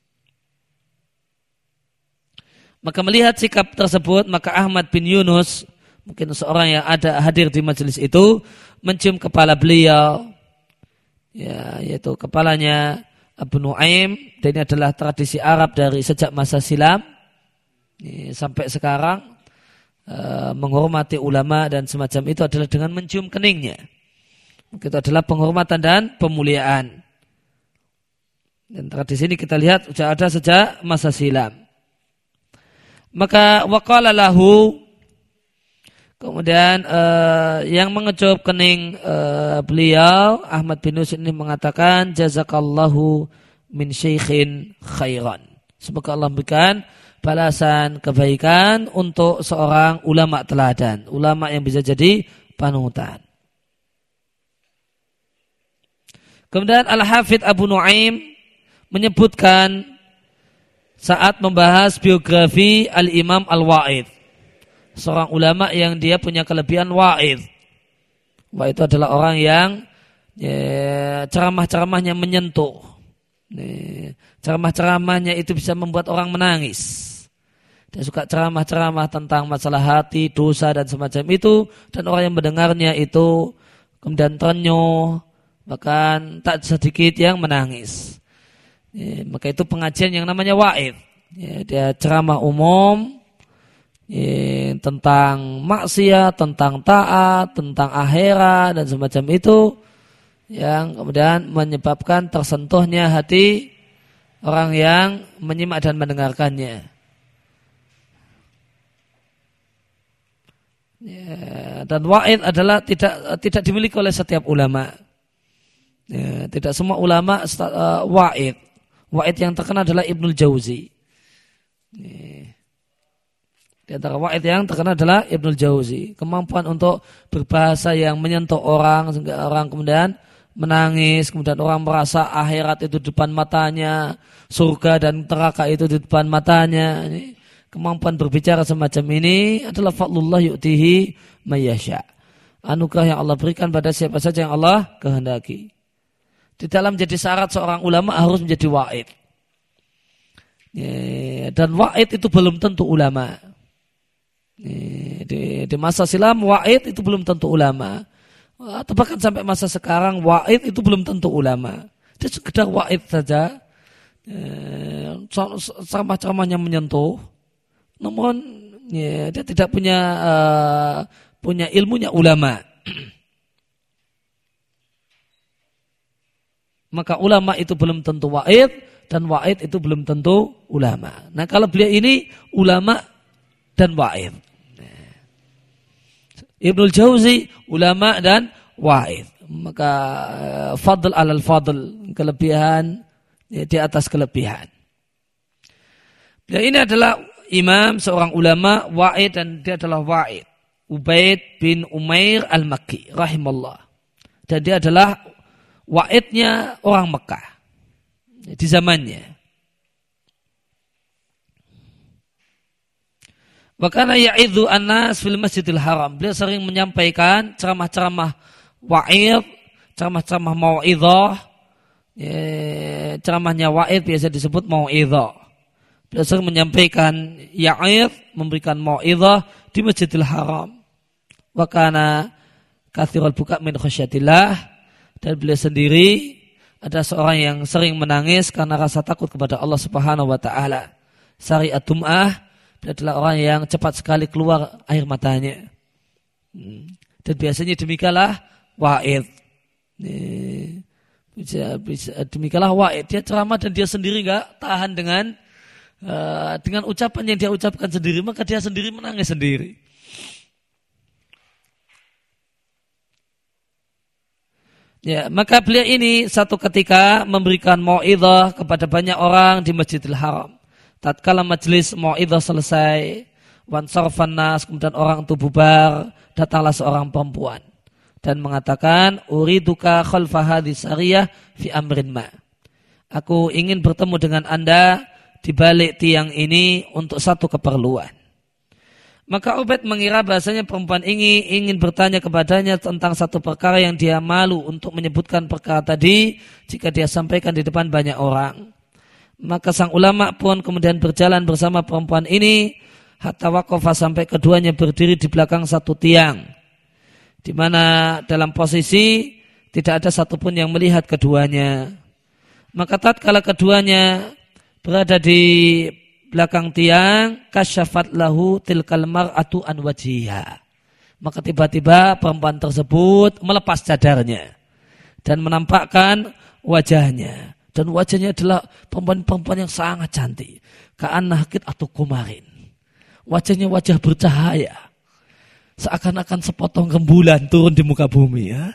Maka melihat sikap tersebut, maka Ahmad bin Yunus, mungkin seorang yang ada hadir di majelis itu, mencium kepala beliau, ya, yaitu kepalanya Abu Nu'aim. Dan ini adalah tradisi Arab dari sejak masa silam sampai sekarang, menghormati ulama dan semacam itu adalah dengan mencium keningnya. Itu adalah penghormatan dan pemuliaan. Dan tradisi ini kita lihat sudah ada sejak masa silam. Maka waqala lahu, kemudian yang mengecup kening beliau Ahmad bin Yunus ini mengatakan, jazakallahu min syekhin khairan. Semoga Allah memberikan balasan kebaikan untuk seorang ulama teladan, ulama yang bisa jadi panutan. Kemudian Al-Hafidh Abu Nu'aim menyebutkan saat membahas biografi Al-Imam Al-Wa'id, seorang ulama yang dia punya kelebihan wa'id. Wa'id itu adalah orang yang ceramah-ceramahnya menyentuh. Ceramah-ceramahnya itu bisa membuat orang menangis. Dia suka ceramah-ceramah tentang masalah hati, dosa dan semacam itu. Dan orang yang mendengarnya itu kemudian terenyuh, bahkan tak sedikit yang menangis. Maka itu pengajian yang namanya wa'id. Dia ceramah umum tentang maksiat, tentang taat, tentang akhirat dan semacam itu, yang kemudian menyebabkan tersentuhnya hati orang yang menyimak dan mendengarkannya. Dan wa'id adalah tidak dimiliki oleh setiap ulama. Tidak semua ulama wa'id. Wa'id yang terkenal adalah Ibnul Jauzi. Di antara wa'id yang terkenal adalah Ibnul Jauzi. Kemampuan untuk berbahasa yang menyentuh orang sehingga orang kemudian menangis, kemudian orang merasa akhirat itu di depan matanya, surga dan neraka itu di depan matanya. Kemampuan berbicara semacam ini adalah fadlullah yu'tihi mayyasha. Anugerah yang Allah berikan pada siapa saja yang Allah kehendaki. Di dalam jadi syarat seorang ulama harus menjadi wa'id. Dan wa'id itu belum tentu ulama. Di masa silam wa'id itu belum tentu ulama. Atau bahkan sampai masa sekarang wa'id itu belum tentu ulama. Dia sekedar wa'id saja. Ceramah-ceramahnya menyentuh. Namun dia tidak punya ilmunya ulama. Maka ulama itu belum tentu wa'id, dan wa'id itu belum tentu ulama. Nah, kalau beliau ini ulama dan wa'id. Ibnul Jauzi ulama dan wa'id. Maka fadl alal fadl, kelebihan di atas kelebihan. Beliau ini adalah imam, seorang ulama, wa'id, dan dia adalah wa'id. Ubaid bin Umair al-Makki rahimallah. Dan dia adalah wa'idnya orang Mekah di zamannya. Wa kana ya'idhu an-nas fil Masjidil Haram. Beliau sering menyampaikan ceramah-ceramah wa'id, ceramah-ceramah mau'idhah. Ceramahnya wa'id biasa disebut mau'idhah. Beliau sering menyampaikan ya'id, memberikan mau'idhah di Masjidil Haram. Wa kana kathirul buka min khasyatillah. dan beliau sendiri ada seorang yang sering menangis karena rasa takut kepada Allah Subhanahu wa taala. Sari ad-dum'ah, beliau adalah orang yang cepat sekali keluar air matanya. Dan biasanya demikianlah Wa'id. Demikianlah Wa'id, dia ceramah dan dia sendiri enggak tahan dengan ucapan yang dia ucapkan sendiri, maka dia sendiri menangis sendiri. Ya, maka beliau ini satu ketika memberikan mau'idhah kepada banyak orang di Masjidil Haram. Tatkala majelis mau'idhah selesai, wansarfan nas, kemudian orang itu bubar, datanglah seorang perempuan dan mengatakan, uriduka khalfa hadhihi sariyah fi amrin ma. Aku ingin bertemu dengan Anda di balik tiang ini untuk satu keperluan. Maka Ubaid mengira bahasanya perempuan ini ingin bertanya kepadanya tentang satu perkara yang dia malu untuk menyebutkan perkara tadi jika dia sampaikan di depan banyak orang. Maka sang ulama pun kemudian berjalan bersama perempuan ini hatta waqafa, sampai keduanya berdiri di belakang satu tiang, di mana dalam posisi tidak ada satupun yang melihat keduanya. Maka tatkala keduanya berada di belakang tiang, kasyafat lahu tilkal mar'atu an wajhiha. Maka tiba-tiba perempuan tersebut melepas cadarnya dan menampakkan wajahnya. Dan wajahnya adalah perempuan-perempuan yang sangat cantik. Ka'anna hakit atau kumarin. Wajahnya wajah bercahaya. Seakan-akan sepotong rembulan turun di muka bumi. Ya.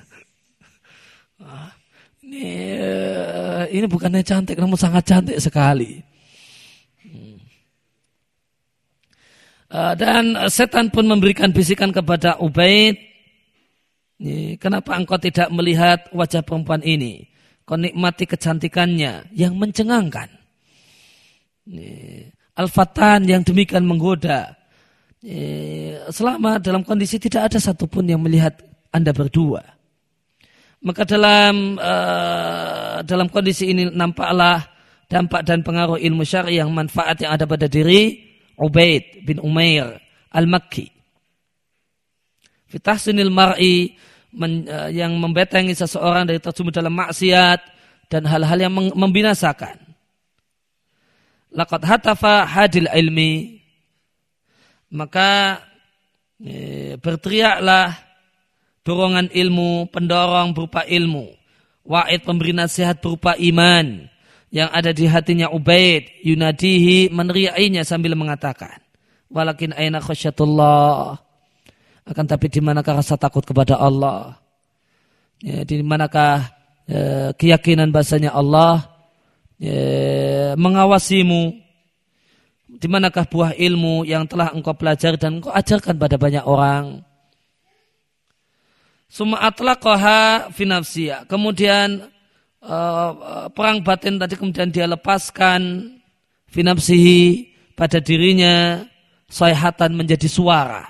Ini bukannya cantik, namun sangat cantik sekali. Dan setan pun memberikan bisikan kepada Ubaid, kenapa engkau tidak melihat wajah perempuan ini? Kau nikmati kecantikannya yang mencengangkan. Al-Fatan yang demikian menggoda. Selama dalam kondisi tidak ada satupun yang melihat Anda berdua. Maka dalam kondisi ini nampaklah dampak dan pengaruh ilmu syar'i yang manfaat yang ada pada diri Ubaid bin Umair Al-Makki. Fitahsinil mar'i, yang membetengi seseorang dari terjun dalam maksiat dan hal-hal yang membinasakan. Laqad hatafa hadil ilmi, maka berteriaklah dorongan ilmu, pendorong berupa ilmu, wa'id pemberi nasihat berupa iman yang ada di hatinya Ubaid, yunadihi, meneriaknya sambil mengatakan, walakin aina khasyatullah, akan tapi di manakah rasa takut kepada Allah? Di manakah keyakinan bahasanya Allah mengawasimu? Di manakah buah ilmu yang telah engkau pelajari dan engkau ajarkan pada banyak orang? Summa atlaqaha fi nafsiyah. Kemudian perang batin tadi kemudian dia lepaskan fi nafsihi, pada dirinya, sayhatan, menjadi suara.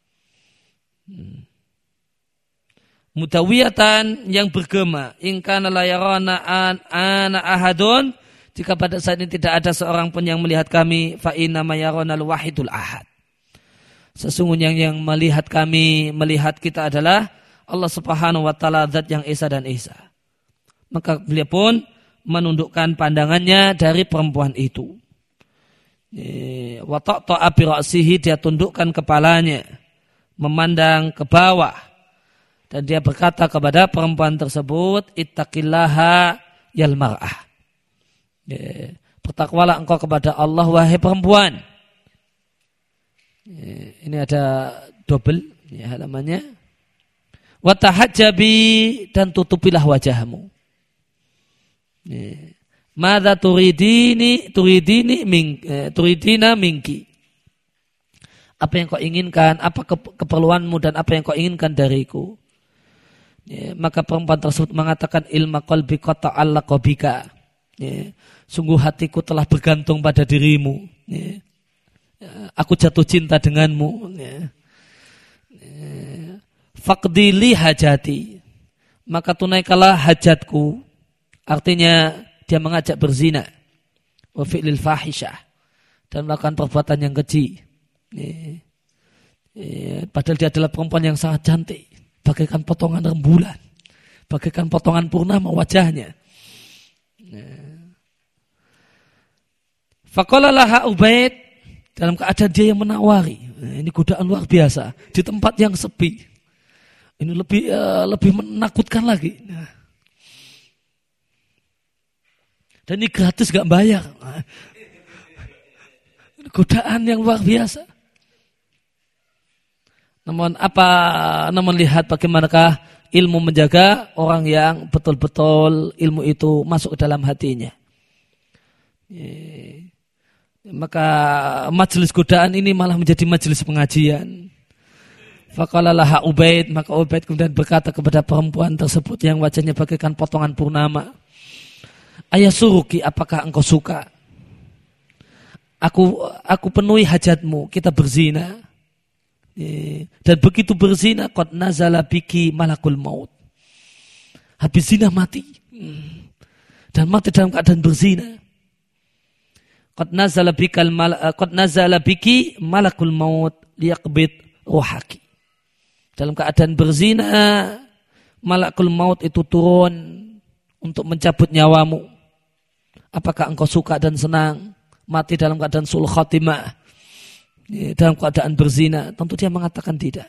Mudawiyatan, yang bergema. In kana la yarana ana ahadun, jika pada saat ini tidak ada seorang pun yang melihat kami, fa inna ma yaranal wahidul ahad. Sesungguhnya yang melihat kami, melihat kita adalah Allah Subhanahu wa taala, zat yang esa dan esa. Maka beliau pun menundukkan pandangannya dari perempuan itu. Wa ta'ta'a bi ra'sihi, dia tundukkan kepalanya memandang ke bawah, dan dia berkata kepada perempuan tersebut, ittaqillaha yal mar'ah, bertakwalah engkau kepada Allah wahai perempuan. Ini ada double halamannya. Wa tahajjabi, dan tutupilah wajahmu. Madza turidina minki, apa yang kau inginkan, apa keperluanmu dan apa yang kau inginkan dariku. Maka perempuan tersebut mengatakan, ilma qalbi qad ta'allaqa bika, sungguh hatiku telah bergantung pada dirimu, aku jatuh cinta denganmu. Faqdi li hajati, maka tunaikanlah hajatku. Artinya dia mengajak berzina, wa fi'lil fahisyah, dan melakukan perbuatan yang keji. Padahal dia adalah perempuan yang sangat cantik, bagaikan potongan rembulan, bagaikan potongan purnama wajahnya. Faqala laha Ubaid, dalam keadaan dia yang menawari. Ini godaan luar biasa di tempat yang sepi. Ini lebih menakutkan lagi. Dan ini gratis, gak bayar. Godaan yang luar biasa. Namun lihat bagaimanakah ilmu menjaga orang yang betul-betul ilmu itu masuk ke dalam hatinya. Maka majelis godaan ini malah menjadi majelis pengajian. Faqala laha Ubaid, maka Ubaid kemudian berkata kepada perempuan tersebut yang wajahnya bagaikan potongan purnama, ayasuruki, apakah engkau suka? Aku penuhi hajatmu, kita berzina. Dan begitu berzina, qad nazala biki malakul maut. Habis zina mati. Dan mati dalam keadaan berzina. Qad nazala biki malakul maut liyaqbid ruhaki. Dalam keadaan berzina, malakul maut itu turun untuk mencabut nyawamu. Apakah engkau suka dan senang mati dalam keadaan sul khatimah, dalam keadaan berzina? Tentu dia mengatakan tidak.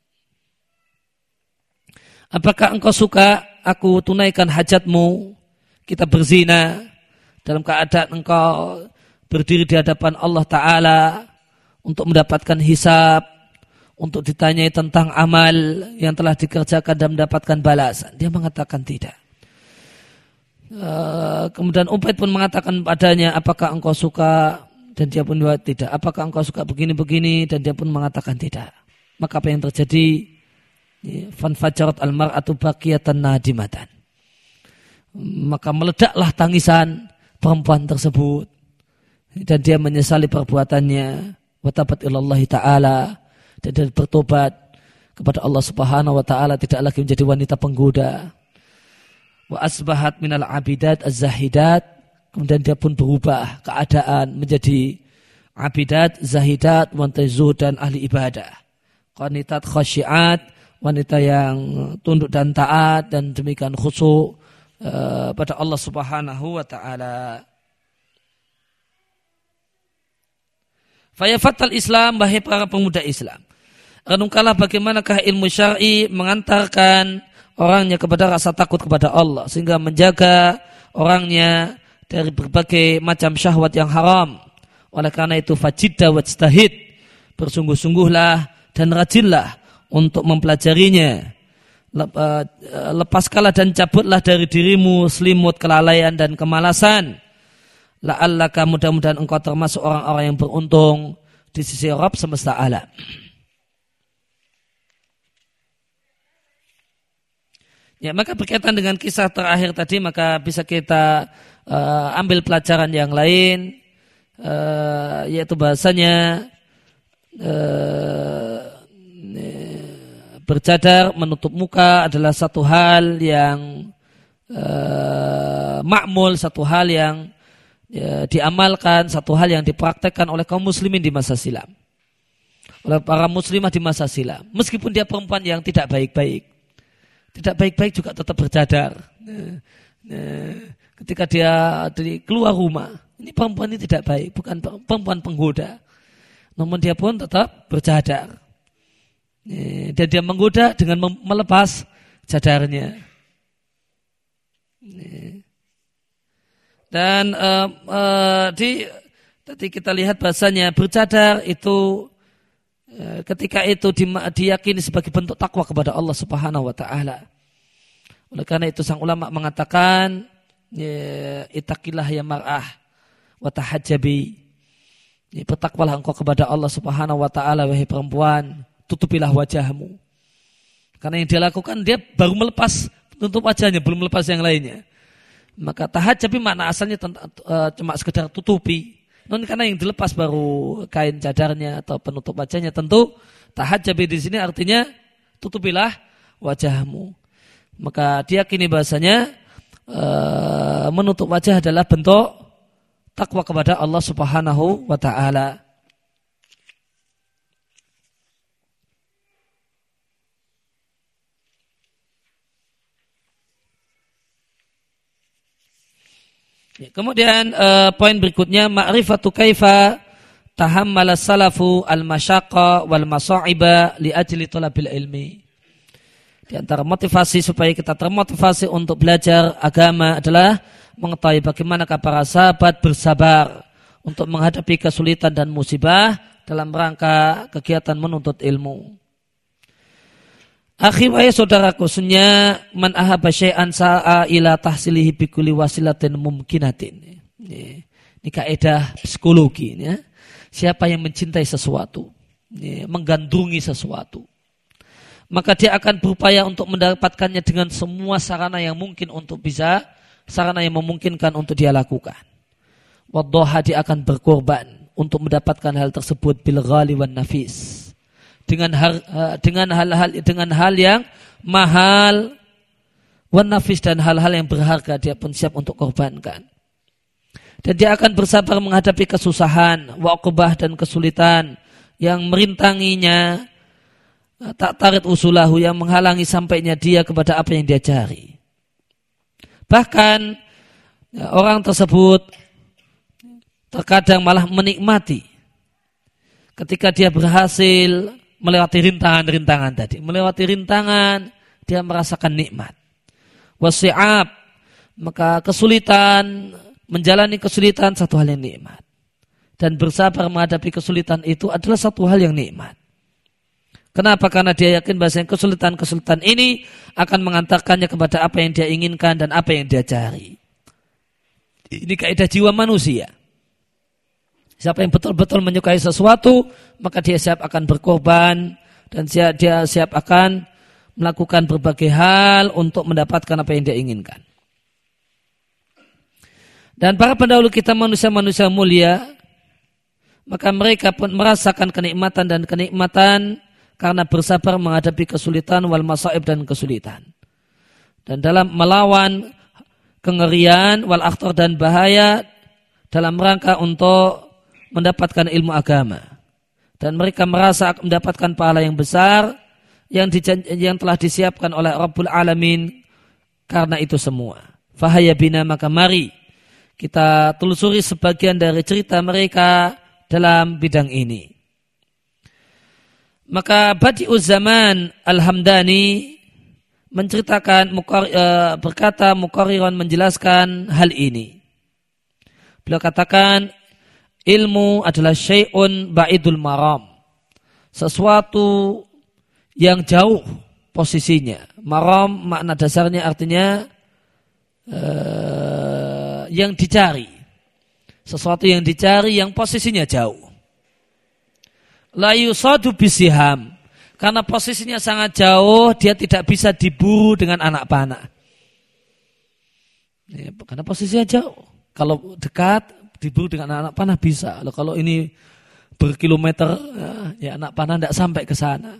Apakah engkau suka aku tunaikan hajatmu, kita berzina dalam keadaan engkau berdiri di hadapan Allah Ta'ala untuk mendapatkan hisab, untuk ditanyai tentang amal yang telah dikerjakan dan mendapatkan balasan? Dia mengatakan tidak. Kemudian Ubaid pun mengatakan padanya, apakah engkau suka? Dan dia pun jawab tidak. Apakah engkau suka begini-begini? Dan dia pun mengatakan tidak. Maka apa yang terjadi? Fanfajarat al-mar'atu baqiyatan nadimatan. Maka meledaklah tangisan perempuan tersebut. Dan dia menyesali perbuatannya. Wa tabat ilallahi ta'ala. Dan dia bertobat kepada Allah Subhanahu wa ta'ala, tidak lagi menjadi wanita penggoda. Wa asbahat minal abidat az-zahidat. Kemudian dia pun berubah keadaan menjadi abidat, zahidat, wanita zuhud dan ahli ibadah. Qanitat khasyiat, wanita yang tunduk dan taat dan demikian khusyuk pada Allah Subhanahu wa ta'ala. Fayafatal Islam, bahaya para pemuda Islam. Renungkanlah bagaimanakah ilmu syar'i mengantarkan orangnya kepada rasa takut kepada Allah, sehingga menjaga orangnya dari berbagai macam syahwat yang haram. Oleh karena itu fajidda wajtahid, bersungguh-sungguhlah dan rajinlah untuk mempelajarinya. Lepaskalah dan cabutlah dari dirimu selimut kelalaian dan kemalasan. La'allaka, mudah-mudahan engkau termasuk orang-orang yang beruntung di sisi Rabb semesta alam. Ya, maka berkaitan dengan kisah terakhir tadi, maka bisa kita ambil pelajaran yang lain, yaitu bahasanya bercadar menutup muka adalah satu hal yang makmul, satu hal yang diamalkan, satu hal yang dipraktekkan oleh kaum muslimin di masa silam, oleh para muslimah di masa silam. Meskipun dia perempuan yang tidak baik-baik juga tetap bercadar. Ketika dia keluar rumah, ini perempuan ini tidak baik, bukan perempuan penggoda, namun dia pun tetap bercadar. Dan dia menggoda dengan melepas cadarnya. Dan tadi kita lihat bahasanya bercadar itu ketika itu diyakini sebagai bentuk takwa kepada Allah Subhanahu wa ta'ala. Oleh karena itu sang ulama mengatakan, ittaqillah ya mar'ah wa tahajjabi. Bertakwalah engkau kepada Allah Subhanahu wa ta'ala, wahai perempuan, tutupilah wajahmu. Karena yang dia lakukan, dia baru melepas tutup wajahnya, belum melepas yang lainnya. Maka tahajjabi makna asalnya cuma sekedar tutupi. Namun karena yang dilepas baru kain cadarnya atau penutup wajahnya, tentu tahajjabi di sini artinya tutupilah wajahmu. Maka diyakini bahasanya menutup wajah adalah bentuk takwa kepada Allah Subhanahu wa ta'ala. Kemudian poin berikutnya ma'rifatu kaifa tahammala salafu al-masyaqqa wal masa'iba li ajli talabil ilmi. Di antara motivasi supaya kita termotivasi untuk belajar agama adalah mengetahui bagaimana para sahabat bersabar untuk menghadapi kesulitan dan musibah dalam rangka kegiatan menuntut ilmu. Akhi wa saudaraku, sunya man ahabba syai'an sa'a ila tahsilihi bi kulli wasilatin mumkinatin. Ini kaidah psikologi ya. Siapa yang mencintai sesuatu, menggandrungi sesuatu, maka dia akan berupaya untuk mendapatkannya dengan semua sarana yang mungkin untuk bisa, sarana yang memungkinkan untuk dia lakukan. Waddoha, dia akan berkorban untuk mendapatkan hal tersebut bil ghali wan nafis. Dengan hal yang mahal, wan nafis, dan hal-hal yang berharga dia pun siap untuk korbankan. Dan dia akan bersabar menghadapi kesusahan, waqbah, dan kesulitan yang merintanginya, tak tarit usulahu, yang menghalangi sampainya dia kepada apa yang dia cari. Bahkan orang tersebut terkadang malah menikmati ketika dia berhasil melewati rintangan-rintangan tadi. Melewati rintangan, dia merasakan nikmat. Wasi'ab, maka kesulitan, menjalani kesulitan satu hal yang nikmat. Dan bersabar menghadapi kesulitan itu adalah satu hal yang nikmat. Kenapa? Karena dia yakin bahwa kesulitan-kesulitan ini akan mengantarkannya kepada apa yang dia inginkan dan apa yang dia cari. Ini kaidah jiwa manusia. Siapa yang betul-betul menyukai sesuatu, maka dia siap akan berkorban dan dia siap akan melakukan berbagai hal untuk mendapatkan apa yang dia inginkan. Dan para pendahulu kita manusia-manusia mulia, maka mereka pun merasakan kenikmatan dan kenikmatan karena bersabar menghadapi kesulitan wal masaib, dan kesulitan. Dan dalam melawan kengerian wal akhtar, dan bahaya dalam rangka untuk mendapatkan ilmu agama. Dan mereka merasa mendapatkan pahala yang besar yang telah disiapkan oleh Rabbul Alamin karena itu semua. Fahaya bina, maka mari kita telusuri sebagian dari cerita mereka dalam bidang ini. Maka Badi'uz Zaman Al-Hamdani menceritakan, berkata Muqarriran menjelaskan hal ini. Beliau katakan, ilmu adalah syai'un ba'idul maram, sesuatu yang jauh posisinya. Maram makna dasarnya artinya yang dicari, sesuatu yang dicari yang posisinya jauh. La yusadu bisiham, karena posisinya sangat jauh, dia tidak bisa diburu dengan anak panah. Ya, karena posisinya jauh. Kalau dekat diburu dengan anak panah bisa. Kalau ini berkilometer, ya anak panah tidak sampai ke sana.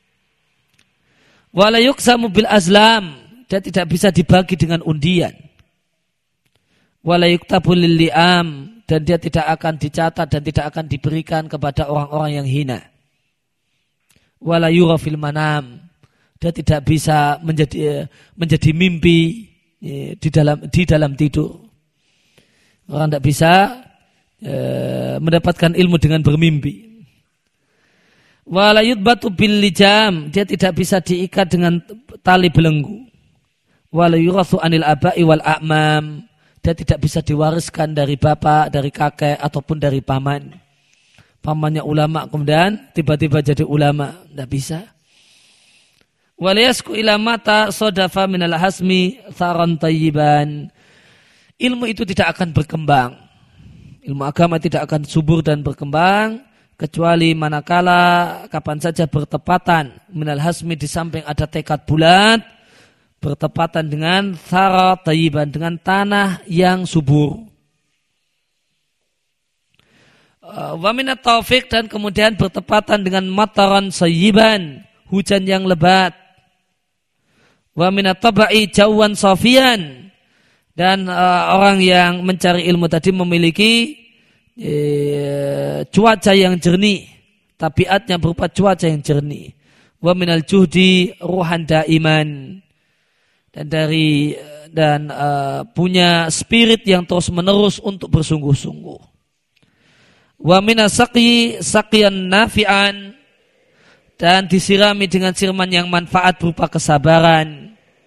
Wala yuqsamu bil azlam, dia tidak bisa dibagi dengan undian. Wala yuktabu lil li'am, dan dia tidak akan dicatat dan tidak akan diberikan kepada orang-orang yang hina. Wala yura fil manam, dia tidak bisa menjadi mimpi di dalam tidur. Orang tidak bisa mendapatkan ilmu dengan bermimpi. Wala yudbatu bil lijam, dia tidak bisa diikat dengan tali belenggu. Wala yurathu anil aba'i wal a'mam, dia tidak bisa diwariskan dari bapak, dari kakek, ataupun dari paman. Pamannya ulama kemudian tiba-tiba jadi ulama, tidak bisa. Wala yasku ila mata sodafa minal hasmi tharan tayyiban, ilmu itu tidak akan berkembang. Ilmu agama tidak akan subur dan berkembang kecuali manakala kapan saja bertepatan minal hasmi, di samping ada tekad bulat, bertepatan dengan thara tayyiban, dengan tanah yang subur. Wa minat taufik, dan kemudian bertepatan dengan mataran sayyiban, hujan yang lebat. Wa minat tabai jauhan sofian, dan orang yang mencari ilmu tadi memiliki cuaca yang jernih, tabiatnya berupa cuaca yang jernih. Wa minal juhdi ruhan daiman, dan dari punya spirit yang terus menerus untuk bersungguh-sungguh. Wa minasaqi saqiyan nafi'an, dan disirami dengan siraman yang manfaat berupa kesabaran.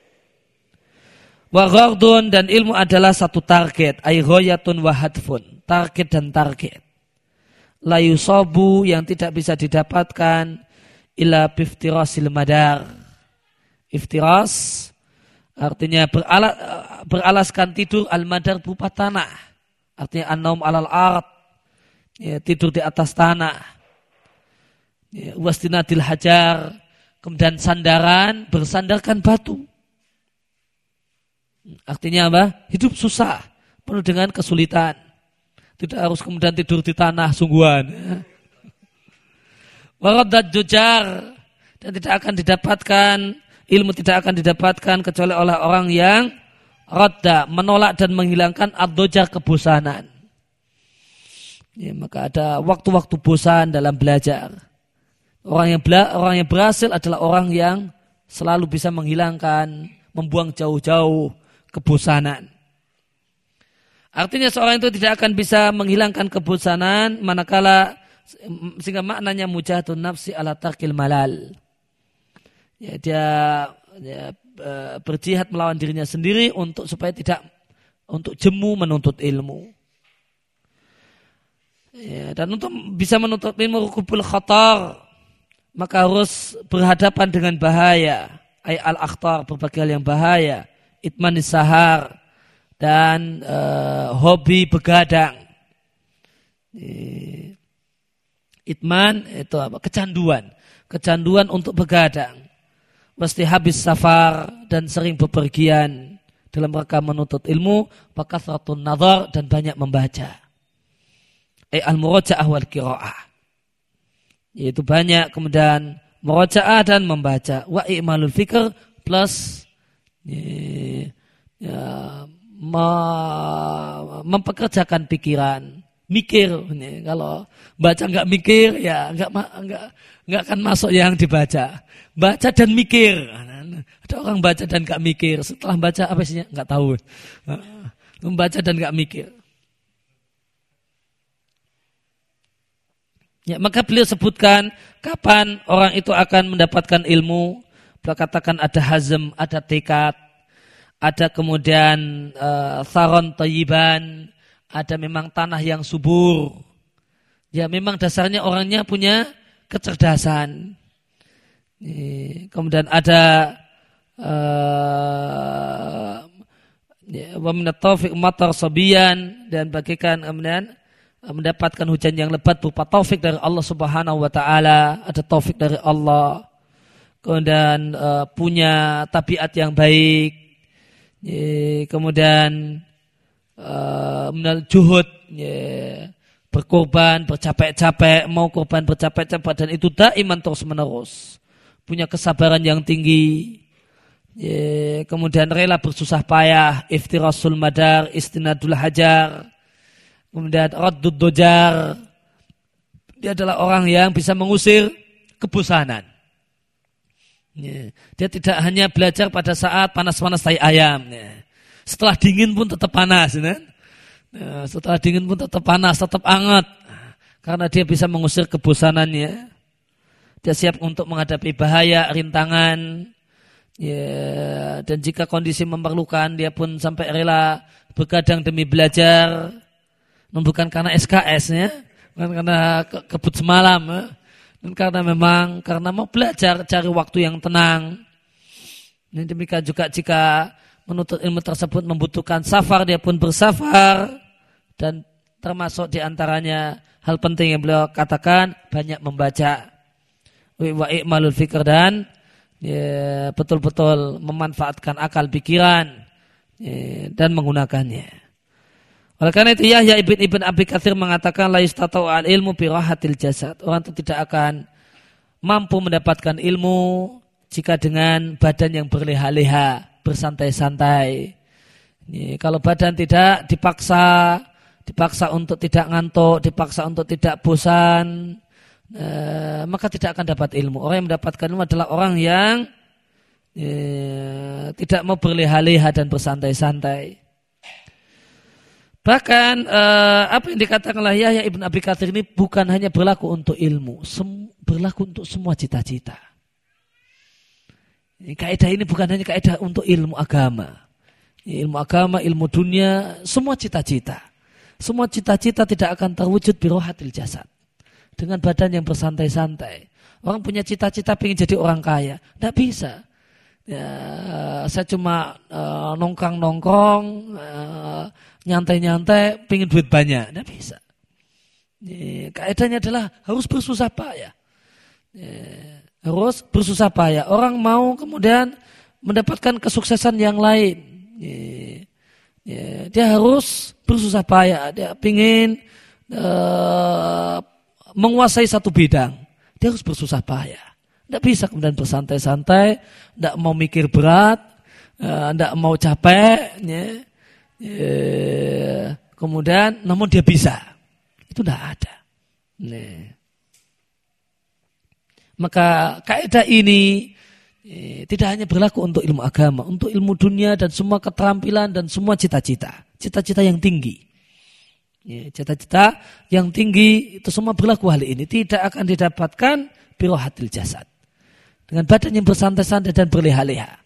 Wa ghardun, dan ilmu adalah satu target, ay ghayatun wa hadfun, target dan target. La yusabu, yang tidak bisa didapatkan ila biftirasil madar. Iftiras artinya beralaskan tidur, al-madar berupa tanah. Artinya an-naum alal ard, ya, tidur di atas tanah. Ya, wastinadil hajar, kemudian sandaran, bersandarkan batu. Artinya apa? Hidup susah, penuh dengan kesulitan. Tidak harus kemudian tidur di tanah sungguhan. Waradad jujar, dan tidak akan didapatkan, ilmu tidak akan didapatkan kecuali oleh orang yang radda, menolak dan menghilangkan ad-dujar, kebosanan. Ya, maka ada waktu-waktu bosan dalam belajar. Orang yang berhasil adalah orang yang selalu bisa menghilangkan, membuang jauh-jauh kebosanan. Artinya seorang itu tidak akan bisa menghilangkan kebosanan manakala, sehingga maknanya mujahadun nafsi ala tarkil malal. Ya, dia berjihad melawan dirinya sendiri supaya tidak untuk jemu menuntut ilmu. Ya, dan untuk bisa menuntut ilmu rukubul khatar, maka harus berhadapan dengan bahaya, ay al-akhtar, berbagai hal yang bahaya, itmanis sahar, dan hobi begadang. Itman itu apa? Kecanduan untuk begadang. Mesti habis safar, dan sering bepergian dalam rangka menuntut ilmu, pakatratun nazar, dan banyak membaca. Al-muraja'ah wal qira'ah, yaitu banyak kemudian muraja'ah dan membaca. Wa i'malul fikr, plus mempekerjakan pikiran, mikir. Kalau baca nggak mikir, ya nggak akan masuk yang dibaca. Baca dan mikir. Ada orang baca dan nggak mikir. Setelah baca apa sih? Nggak tahu. Membaca dan nggak mikir. Ya, maka beliau sebutkan kapan orang itu akan mendapatkan ilmu. Beliau katakan ada hazm, ada tekad, ada kemudian tharon thayyiban, ada memang tanah yang subur. Ya, memang dasarnya orangnya punya kecerdasan. Kemudian ada wa minat taufiq matar sabiyan, dan bagikan kemudian mendapatkan hujan yang lebat berupa taufik dari Allah Subhanahu wa taala, ada taufik dari Allah. Kemudian punya tabiat yang baik. Kemudian menal juhud, berkorban, bercapek-capek, mau korban bercapek-capek, dan itu daiman terus menerus. Punya kesabaran yang tinggi. Kemudian rela bersusah payah, iftirasul madar, istinadul hajar. Kemudian raddud dojar, dia adalah orang yang bisa mengusir kebosanan. Dia tidak hanya belajar pada saat panas-panas tai ayam. Setelah dingin pun tetap panas. Setelah dingin pun tetap panas, tetap hangat. Karena dia bisa mengusir kebosanannya. Dia siap untuk menghadapi bahaya, rintangan. Dan jika kondisi memerlukan, dia pun sampai rela begadang demi belajar. Bukan karena SKS, bukan karena kebut semalam, dan karena mau belajar, cari waktu yang tenang. Dan demikian juga jika menuntut ilmu tersebut membutuhkan safar, dia pun bersafar. Dan termasuk diantaranya hal penting yang beliau katakan, banyak membaca. Wa i'malul fikr, dan betul-betul memanfaatkan akal pikiran dan menggunakannya. Oleh karena itu Yahya ibn Abi Katsir mengatakan la yastata'u al ilmu bi rahatil jasad. Orang itu tidak akan mampu mendapatkan ilmu jika dengan badan yang berleha-leha, bersantai-santai. Kalau badan tidak dipaksa untuk tidak ngantuk, dipaksa untuk tidak bosan, maka tidak akan dapat ilmu. Orang yang mendapatkan ilmu adalah orang yang tidak mau berleha-leha dan bersantai-santai. Bahkan apa yang dikatakan oleh Yahya ibn Abi Katsir ini bukan hanya berlaku untuk ilmu, berlaku untuk semua cita-cita. Kaidah ini bukan hanya kaidah untuk ilmu agama. Ilmu agama, ilmu dunia, semua cita-cita. Semua cita-cita tidak akan terwujud birohatil jasad. Dengan badan yang bersantai-santai. Orang punya cita-cita ingin jadi orang kaya. Tidak bisa. Ya, saya cuma nongkrong-nongkrong, nyantai-nyantai, pengen duit banyak. Tidak bisa. Kaidahnya adalah harus bersusah payah. Harus bersusah payah. Orang mau kemudian mendapatkan kesuksesan yang lain. Dia harus bersusah payah. Dia ingin menguasai satu bidang. Dia harus bersusah payah. Tidak bisa kemudian bersantai-santai, tidak mau mikir berat, tidak mau capek. Kemudian, namun dia bisa. Itu tidak ada. Maka kaidah ini tidak hanya berlaku untuk ilmu agama, untuk ilmu dunia dan semua keterampilan dan semua cita-cita. Cita-cita yang tinggi. Cita-cita yang tinggi itu semua berlaku hal ini. Tidak akan didapatkan birohatil jasad. Dengan badan yang bersantai-santai dan berleha-leha.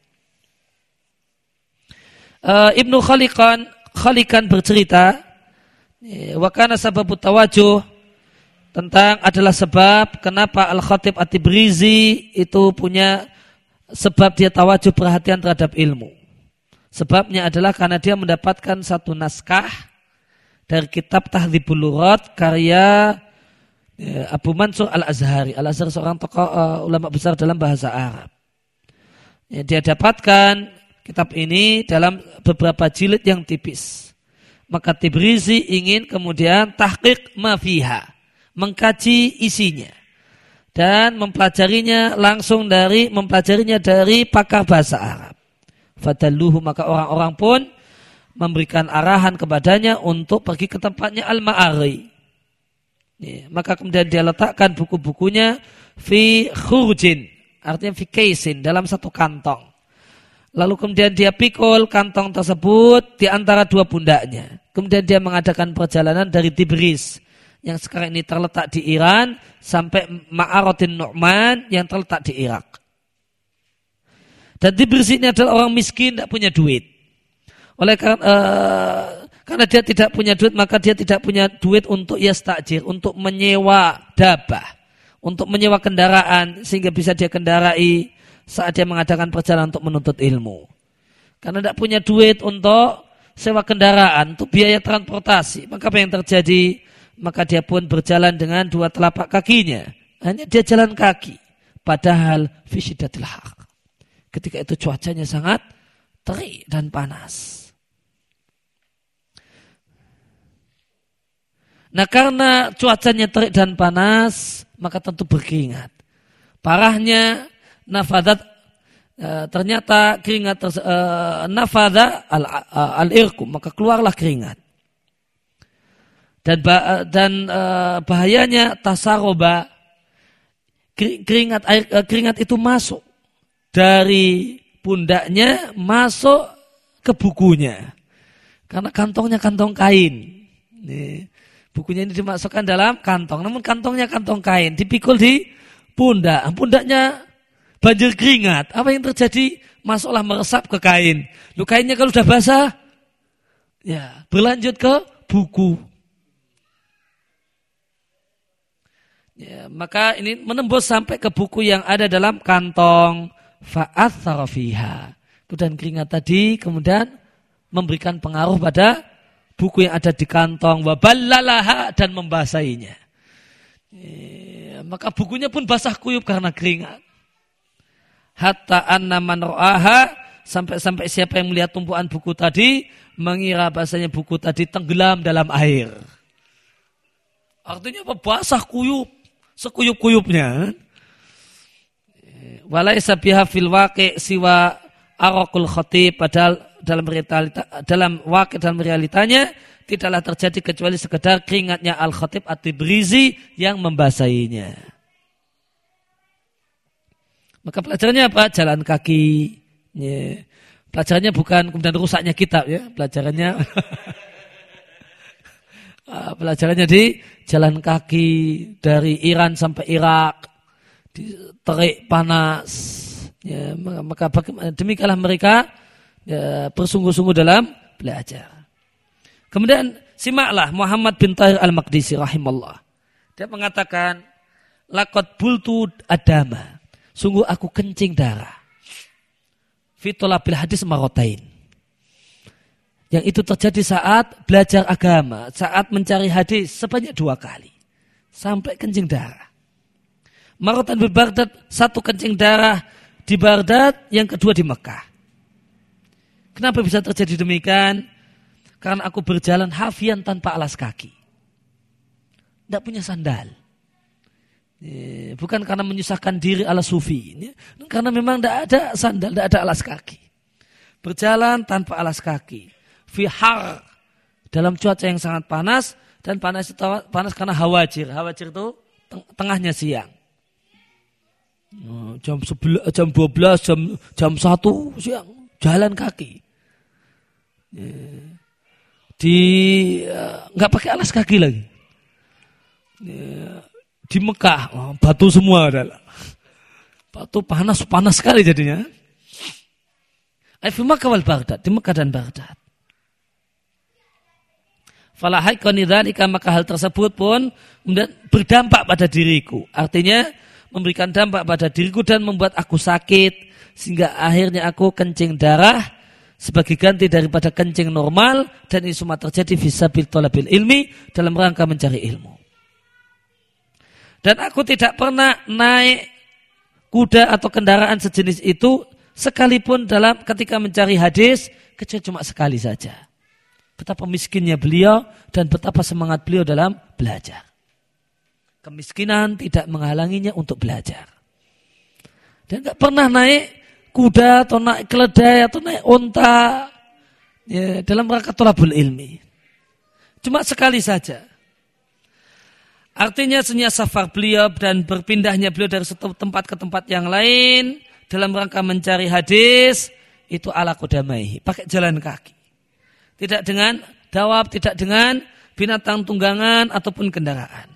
Ibnu Khalikan bercerita, wa kana sababut tawajuh, tentang adalah sebab kenapa Al-Khatib At-Tibrizi itu punya sebab dia tawajuh perhatian terhadap ilmu. Sebabnya adalah karena dia mendapatkan satu naskah dari kitab Tahdzibul Lughat karya Abu Mansur Al-Azhari. Al-Azhari seorang tokoh ulama besar dalam bahasa Arab. Dia dapatkan kitab ini dalam beberapa jilid yang tipis. Maka Tibrizi ingin kemudian tahqiq ma fiha, mengkaji isinya dan mempelajarinya dari pakar bahasa Arab. Fadalluhu, maka orang-orang pun memberikan arahan kepadanya untuk pergi ke tempatnya Al-Ma'ari. Maka kemudian dia letakkan buku-bukunya fi khurjin, artinya fi kaisin, dalam satu kantong. Lalu kemudian dia pikul kantong tersebut di antara dua pundaknya. Kemudian dia mengadakan perjalanan dari Tibris yang sekarang ini terletak di Iran sampai Ma'aratin Nu'man yang terletak di Irak. Dan Tibris ini adalah orang miskin, tidak punya duit. Karena dia tidak punya duit, maka dia tidak punya duit untuk yastajir, untuk menyewa dabah, untuk menyewa kendaraan sehingga bisa dia kendarai saat dia mengadakan perjalanan untuk menuntut ilmu. Karena tidak punya duit untuk sewa kendaraan, untuk biaya transportasi, maka apa yang terjadi? Maka dia pun berjalan dengan dua telapak kakinya. Hanya dia jalan kaki. Padahal fi syiddatil har. Ketika itu cuacanya sangat terik dan panas. Nah, karena cuacanya terik dan panas, maka tentu berkeringat. Parahnya nafadat, ternyata keringat nafada al-irqum, maka keluarlah keringat. Dan bahayanya tasaroba, keringat itu masuk dari pundaknya masuk ke bukunya, karena kantongnya kantong kain. Bukunya ini dimasukkan dalam kantong, namun kantongnya kantong kain, dipikul di pundaknya banjir keringat. Apa yang terjadi? Masuklah meresap ke kain. Kainnya kalau sudah basah, ya berlanjut ke buku. Ya, maka ini menembus sampai ke buku yang ada dalam kantong. Fa'athara fiha. Dan keringat tadi kemudian memberikan pengaruh pada buku yang ada di kantong. Waballalaha, dan membasahinya. Ya, maka bukunya pun basah kuyup karena keringat. Hatta anna man ra'aha, sampai siapa yang melihat tumpuan buku tadi mengira bahasanya buku tadi tenggelam dalam air. Artinya apa? Basah kuyup, sekuyup-kuyupnya. Walaisa biha fil waqi' siwa araqul khatib, padahal dalam realitanya tidaklah terjadi kecuali sekedar keringatnya Al-Khatib At-Tibrizi yang membasahinya. Maka pelajarannya apa? Jalan kaki. Ya. Pelajarannya bukan kemudian rusaknya kitab ya. Pelajarannya di jalan kaki dari Iran sampai Irak, di terik panas. Ya, maka demikianlah mereka ya, bersungguh-sungguh dalam belajar. Kemudian simaklah Muhammad bin Tahir al-Maqdisi rahimallah. Dia mengatakan, laqad bultu adama. Sungguh aku kencing darah. Fi thalabil hadis maratain. Yang itu terjadi saat belajar agama, saat mencari hadis sebanyak 2 kali. Sampai kencing darah. Maratan di Baghdad, 1 kencing darah di Baghdad, yang kedua di Mekah. Kenapa bisa terjadi demikian? Karena aku berjalan hafian tanpa alas kaki. Tidak punya sandal. Bukan karena menyusahkan diri ala sufi. Karena memang tidak ada sandal, tidak ada alas kaki. Berjalan tanpa alas kaki. Fihar, dalam cuaca yang sangat panas. Dan panas itu panas karena hawajir. Hawajir itu tengahnya siang. Jam 12, jam 1 siang. Jalan kaki. Nggak pakai alas kaki lagi. Di Mekah, batu semua adalah. Batu panas sekali jadinya. Fi Makkah wal Baghdad, di Mekah dan Baghdad. Fala haqqani dzalika, maka hal tersebut pun berdampak pada diriku. Artinya memberikan dampak pada diriku dan membuat aku sakit sehingga akhirnya aku kencing darah sebagai ganti daripada kencing normal, dan ini semua terjadi fisabil thalabil ilmi, dalam rangka mencari ilmu. Dan aku tidak pernah naik kuda atau kendaraan sejenis itu sekalipun dalam ketika mencari hadis, kecuali cuma sekali saja. Betapa miskinnya beliau dan betapa semangat beliau dalam belajar. Kemiskinan tidak menghalanginya untuk belajar. Dan tidak pernah naik kuda atau naik keledai atau naik unta ya, dalam rangka thalabul ilmi. Cuma sekali saja. Artinya senyap safar beliau dan berpindahnya beliau dari satu tempat ke tempat yang lain dalam rangka mencari hadis itu ala qudamaihi, pakai jalan kaki. Tidak dengan dawab, tidak dengan binatang tunggangan ataupun kendaraan.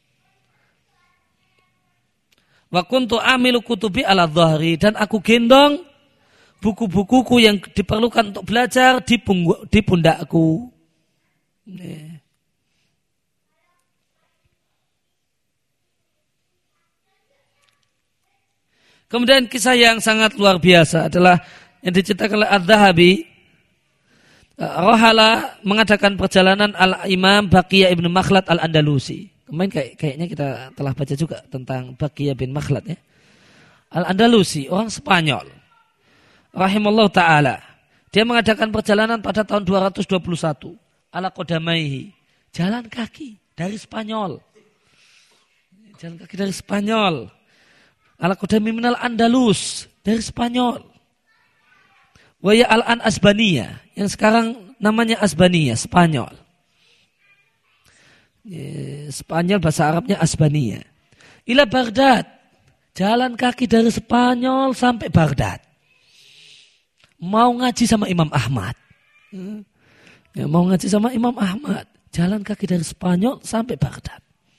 Wa kuntu amilu kutubi ala dhahri, dan aku gendong buku-bukuku yang diperlukan untuk belajar di pundakku. Kemudian kisah yang sangat luar biasa adalah yang diceritakan oleh Adz-Dzahabi. Rohala mengadakan perjalanan Al-Imam Baqiyah ibn Makhlad Al-Andalusi. Kemarin kayaknya kita telah baca juga tentang Baqiyah bin Makhlad ya. Al-Andalusi, orang Spanyol. Rahimallahu ta'ala. Dia mengadakan perjalanan pada tahun 221. Ala qodamaihi. Jalan kaki dari Spanyol. Jalan kaki dari Spanyol. Ala qodami minal Andalus. Dari Spanyol. Waya al-an Asbania. Yang sekarang namanya Asbania, Spanyol. Spanyol bahasa Arabnya Asbania. Ila Baghdad. Jalan kaki dari Spanyol sampai Baghdad. Mau ngaji sama Imam Ahmad. Ya, mau ngaji sama Imam Ahmad. Jalan kaki dari Spanyol sampai Baghdad.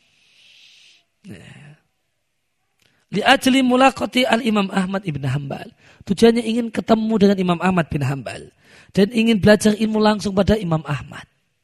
Li'ajli mulaqati al-Imam Ahmad ibn Hanbal. Tujuannya ingin ketemu dengan Imam Ahmad bin Hanbal. Dan ingin belajar ilmu langsung pada Imam Ahmad.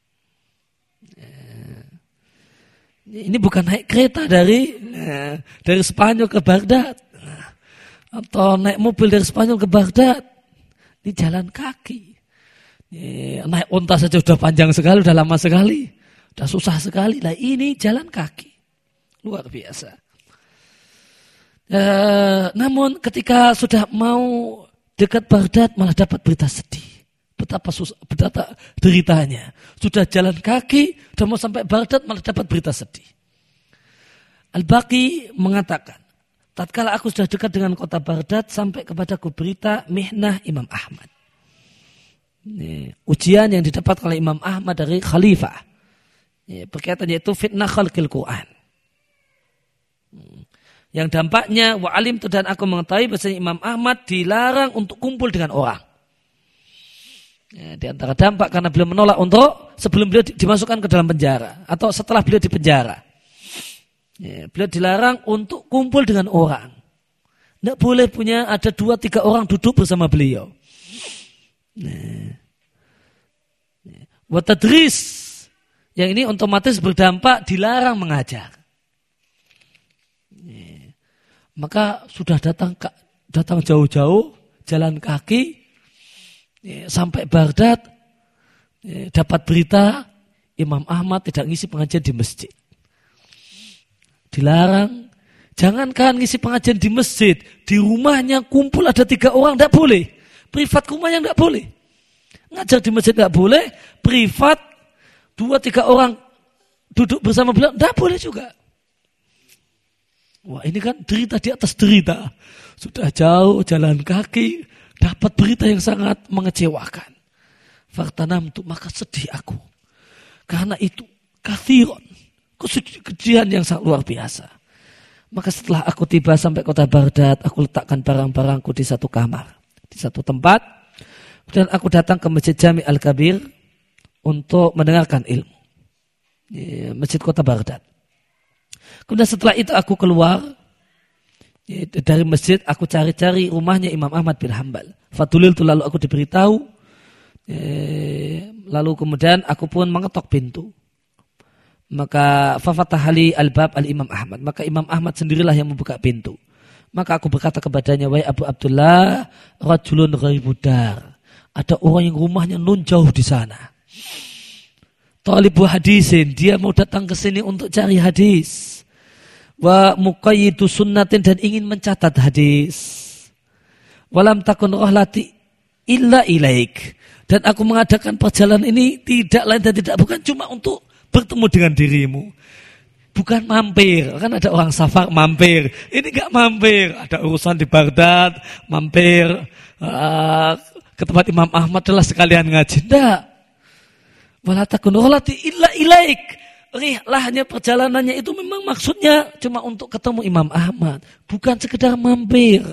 Ini bukan naik kereta dari Spanyol ke Baghdad. Atau naik mobil dari Spanyol ke Baghdad. Ini jalan kaki. Naik unta saja sudah panjang sekali, sudah lama sekali. Sudah susah sekali. Nah ini jalan kaki. Luar biasa. Namun ketika sudah mau dekat Baghdad malah dapat berita sedih. Betapa deritanya. Sudah jalan kaki, sudah mau sampai Baghdad malah dapat berita sedih. Al-Baqi mengatakan, tatkala aku sudah dekat dengan kota Baghdad sampai kepadaku berita mihnah Imam Ahmad. Ini, ujian yang didapat oleh Imam Ahmad dari Khalifah. Berkaitan yaitu fitnah khalqil Quran. Yang dampaknya wa alimtu dan aku mengetahui bahwasanya Imam Ahmad dilarang untuk kumpul dengan orang. Ya, di antara dampak karena beliau menolak untuk sebelum beliau dimasukkan ke dalam penjara atau setelah beliau di penjara. Ya, beliau dilarang untuk kumpul dengan orang. Tidak boleh punya ada 2-3 orang duduk bersama beliau. Wa tadris, yang ini otomatis berdampak dilarang mengajar. Maka sudah datang jauh-jauh jalan kaki sampai Baghdad, dapat berita Imam Ahmad tidak ngisi pengajian di masjid. Dilarang. Jangankan ngisi pengajian di masjid, di rumahnya kumpul ada 3 orang tidak boleh. Privat rumahnya tidak boleh. Ngajar di masjid tidak boleh, privat 2-3 orang duduk bersama beliau tidak boleh juga. Wah, ini kan derita di atas derita. Sudah jauh jalan kaki, dapat berita yang sangat mengecewakan. Faktanamtu, maka sedih aku. Karena itu kathiron, kesedihan yang sangat luar biasa. Maka setelah aku tiba sampai kota Baghdad, aku letakkan barang-barangku di satu kamar, di satu tempat. Kemudian aku datang ke Masjid Jami' Al-Kabir untuk mendengarkan ilmu. Masjid kota Baghdad. Kemudian setelah itu aku keluar dari masjid, aku cari-cari rumahnya Imam Ahmad bin Hanbal. Fadulil itu lalu aku diberitahu, lalu kemudian aku pun mengetok pintu. Maka fafatahali al-bab al-Imam Ahmad. Maka Imam Ahmad sendirilah yang membuka pintu. Maka aku berkata kepadanya, wahai Abu Abdullah, rajulun ghaibudar. Ada orang yang rumahnya nun jauh di sana. Talibu hadisin, dia mau datang ke sini untuk cari hadis. Wa muqayyidu sunnatin, dan ingin mencatat hadis. Walam takun rahlati illa ilaik, dan aku mengadakan perjalanan ini tidak lain dan tidak bukan cuma untuk bertemu dengan dirimu. Bukan mampir, kan ada orang safar mampir. Ini enggak mampir, ada urusan di Baghdad, mampir ke tempat Imam Ahmad adalah sekalian ngaji. Enggak. Wala takun rahlati illa ilaik. Rihlahnya perjalanannya itu memang maksudnya cuma untuk ketemu Imam Ahmad, bukan sekedar mampir.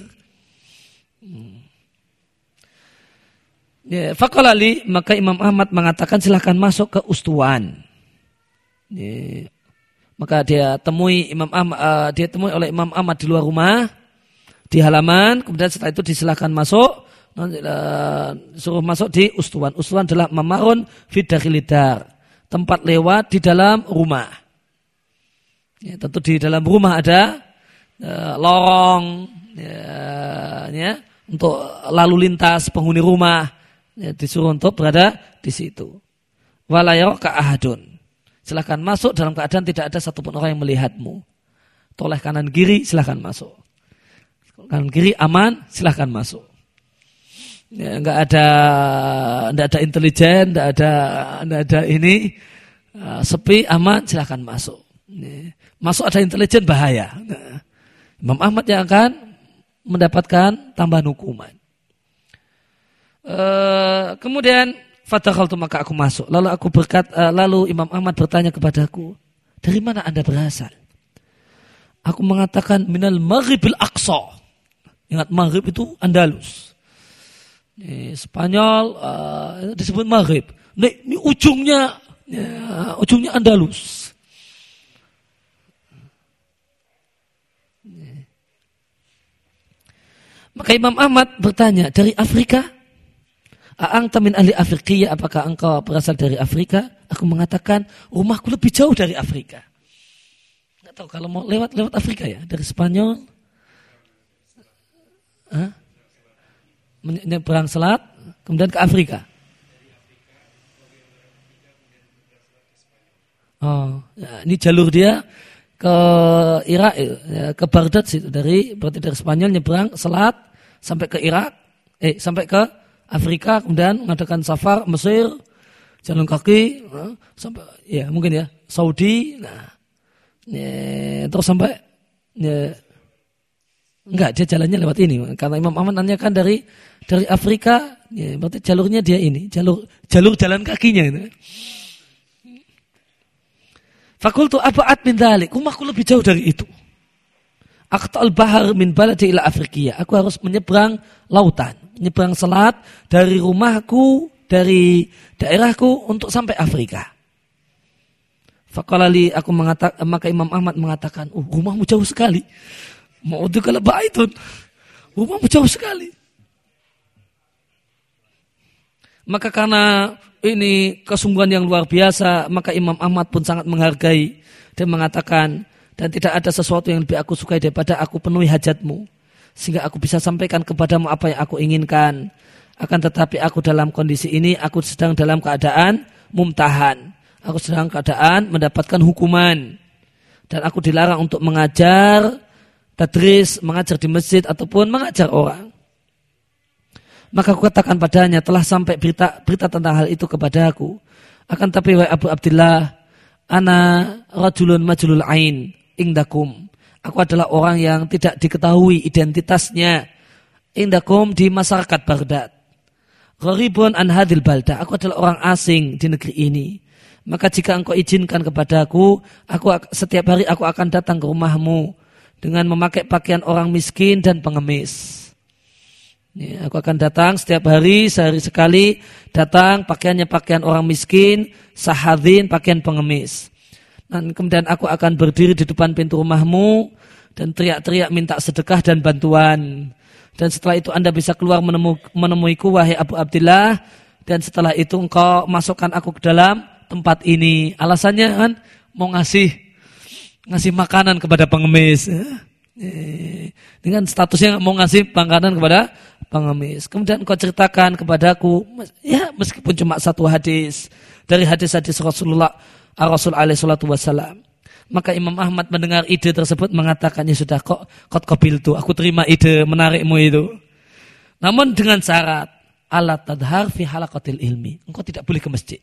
Ya, faqala li, maka Imam Ahmad mengatakan silahkan masuk ke Ustuwan. Ya, maka dia temui Imam Ahmad, dia temui oleh Imam Ahmad di luar rumah, di halaman. Kemudian setelah itu disilahkan masuk, suruh masuk di Ustuwan. Ustuwan adalah mamarun fi dakhilidar, tempat lewat di dalam rumah. Ya, tentu di dalam rumah ada lorong ya, untuk lalu lintas penghuni rumah. Ya, disuruh untuk berada di situ. Walayaka ahadun. Silakan masuk dalam keadaan tidak ada satupun orang yang melihatmu. Toleh kanan kiri silakan masuk. Kanan kiri aman, silakan masuk. Ya, enggak ada intelijen, enggak ada ini, sepi aman, silakan masuk. Masuk ada intelijen bahaya. Nah, Imam Ahmad yang akan mendapatkan tambahan hukuman. Kemudian fadakhaltu, maka aku masuk. Lalu aku lalu Imam Ahmad bertanya kepadaku, dari mana Anda berasal? Aku mengatakan minal Maghribil Aqsa. Ingat Maghrib itu Andalus. Spanyol disebut Maghrib. Ini ujungnya Andalus. Maka Imam Ahmad bertanya, dari Afrika? A'anta min ahli Afriqiyya, apakah engkau berasal dari Afrika? Aku mengatakan, rumahku lebih jauh dari Afrika. Nggak tahu kalau mau lewat Afrika ya, dari Spanyol. Menyeberang selat, kemudian ke Afrika. Oh, ya, ini jalur dia ke Irak, ke Baghdad situ, berarti dari Spanyol nyeberang selat sampai ke Irak, sampai ke Afrika, kemudian mengadakan safar Mesir, jalan kaki sampai ya mungkin ya Saudi, terus sampai enggak, dia jalannya lewat ini karena Imam Ahmad nanyakan dari Afrika, ya, berarti jalurnya dia ini, jalur jalan kakinya itu. Fakultu aba'at min dzalik, rumahku lebih jauh dari itu. aqta'ul bahar min baladi ila Afrikia. Aku harus menyeberang lautan, menyeberang selat dari rumahku, dari daerahku untuk sampai Afrika. Faqala li, maka Imam Ahmad mengatakan, rumahmu jauh sekali. Ma'uduka la ba'idun. Rumahmu jauh sekali. Maka karena ini kesungguhan yang luar biasa, maka Imam Ahmad pun sangat menghargai dan mengatakan, dan tidak ada sesuatu yang lebih aku sukai daripada aku penuhi hajatmu, sehingga aku bisa sampaikan kepadamu apa yang aku inginkan. Akan tetapi aku dalam kondisi ini, aku sedang dalam keadaan mumtahan. Aku sedang keadaan mendapatkan hukuman. Dan aku dilarang untuk mengajar, tadris, mengajar di masjid ataupun mengajar orang. Maka aku katakan padanya, telah sampai berita tentang hal itu kepada aku. Akan tapi wahai Abu Abdillah, ana rajulun majlul ain indakum. Aku adalah orang yang tidak diketahui identitasnya indakum di masyarakat Baghdad. Gharibun an hadil balda. Aku adalah orang asing di negeri ini. Maka jika engkau izinkan kepadaku, setiap hari aku akan datang ke rumahmu dengan memakai pakaian orang miskin dan pengemis. Ya, aku akan datang setiap hari, sehari sekali datang, pakaiannya pakaian orang miskin, sahadin, pakaian pengemis. Dan kemudian aku akan berdiri di depan pintu rumahmu dan teriak-teriak minta sedekah dan bantuan. Dan setelah itu Anda bisa keluar menemuiku wahai Abu Abdillah, dan setelah itu engkau masukkan aku ke dalam tempat ini. Alasannya kan mau ngasih makanan kepada pengemis. Dengan statusnya mau ngasih makanan kepada pengemis. Kemudian kau ceritakan kepadaku, ya meskipun cuma satu hadis dari hadis-hadis Rasul alaihi salatu wassalam. Maka Imam Ahmad mendengar ide tersebut mengatakan, ya sudah kok qabiltu, aku terima ide menarikmu itu. Namun dengan syarat, ala tadhar fi halaqatil ilmi. Engkau tidak boleh ke masjid.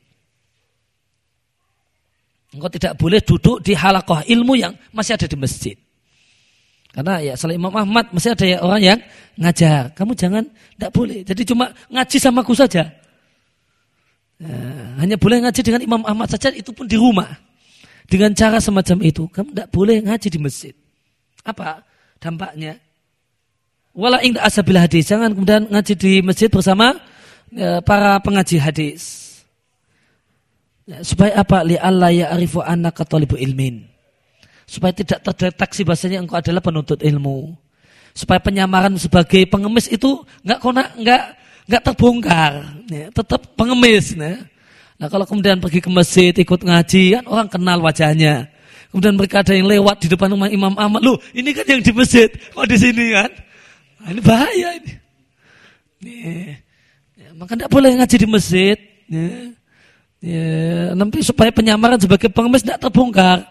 Engkau tidak boleh duduk di halaqah ilmu yang masih ada di masjid. Karena ya selain Imam Ahmad masih ada ya orang yang ngajar. Kamu jangan, tidak boleh. Jadi cuma ngaji sama aku saja. Hanya boleh ngaji dengan Imam Ahmad saja, itu pun di rumah. Dengan cara semacam itu, kamu tidak boleh ngaji di masjid. Apa dampaknya? Wala inda asabil hadis. Jangan kemudian ngaji di masjid bersama para pengaji hadis. Supaya apa? Li'alla ya'rifu annaka thalibu ilmin. Supaya tidak terdeteksi bahasanya engkau adalah penuntut ilmu. Supaya penyamaran sebagai pengemis itu enggak terbongkar, ya, tetap pengemis. Ya. Nah kalau kemudian pergi ke masjid ikut ngaji, kan orang kenal wajahnya. Kemudian mereka ada yang lewat di depan rumah Imam Ahmad, loh ini kan yang di masjid, kok di sini kan? Nah, ini bahaya ini. Ya, maka tidak boleh ngaji di masjid. Ya, nanti supaya penyamaran sebagai pengemis tidak terbongkar.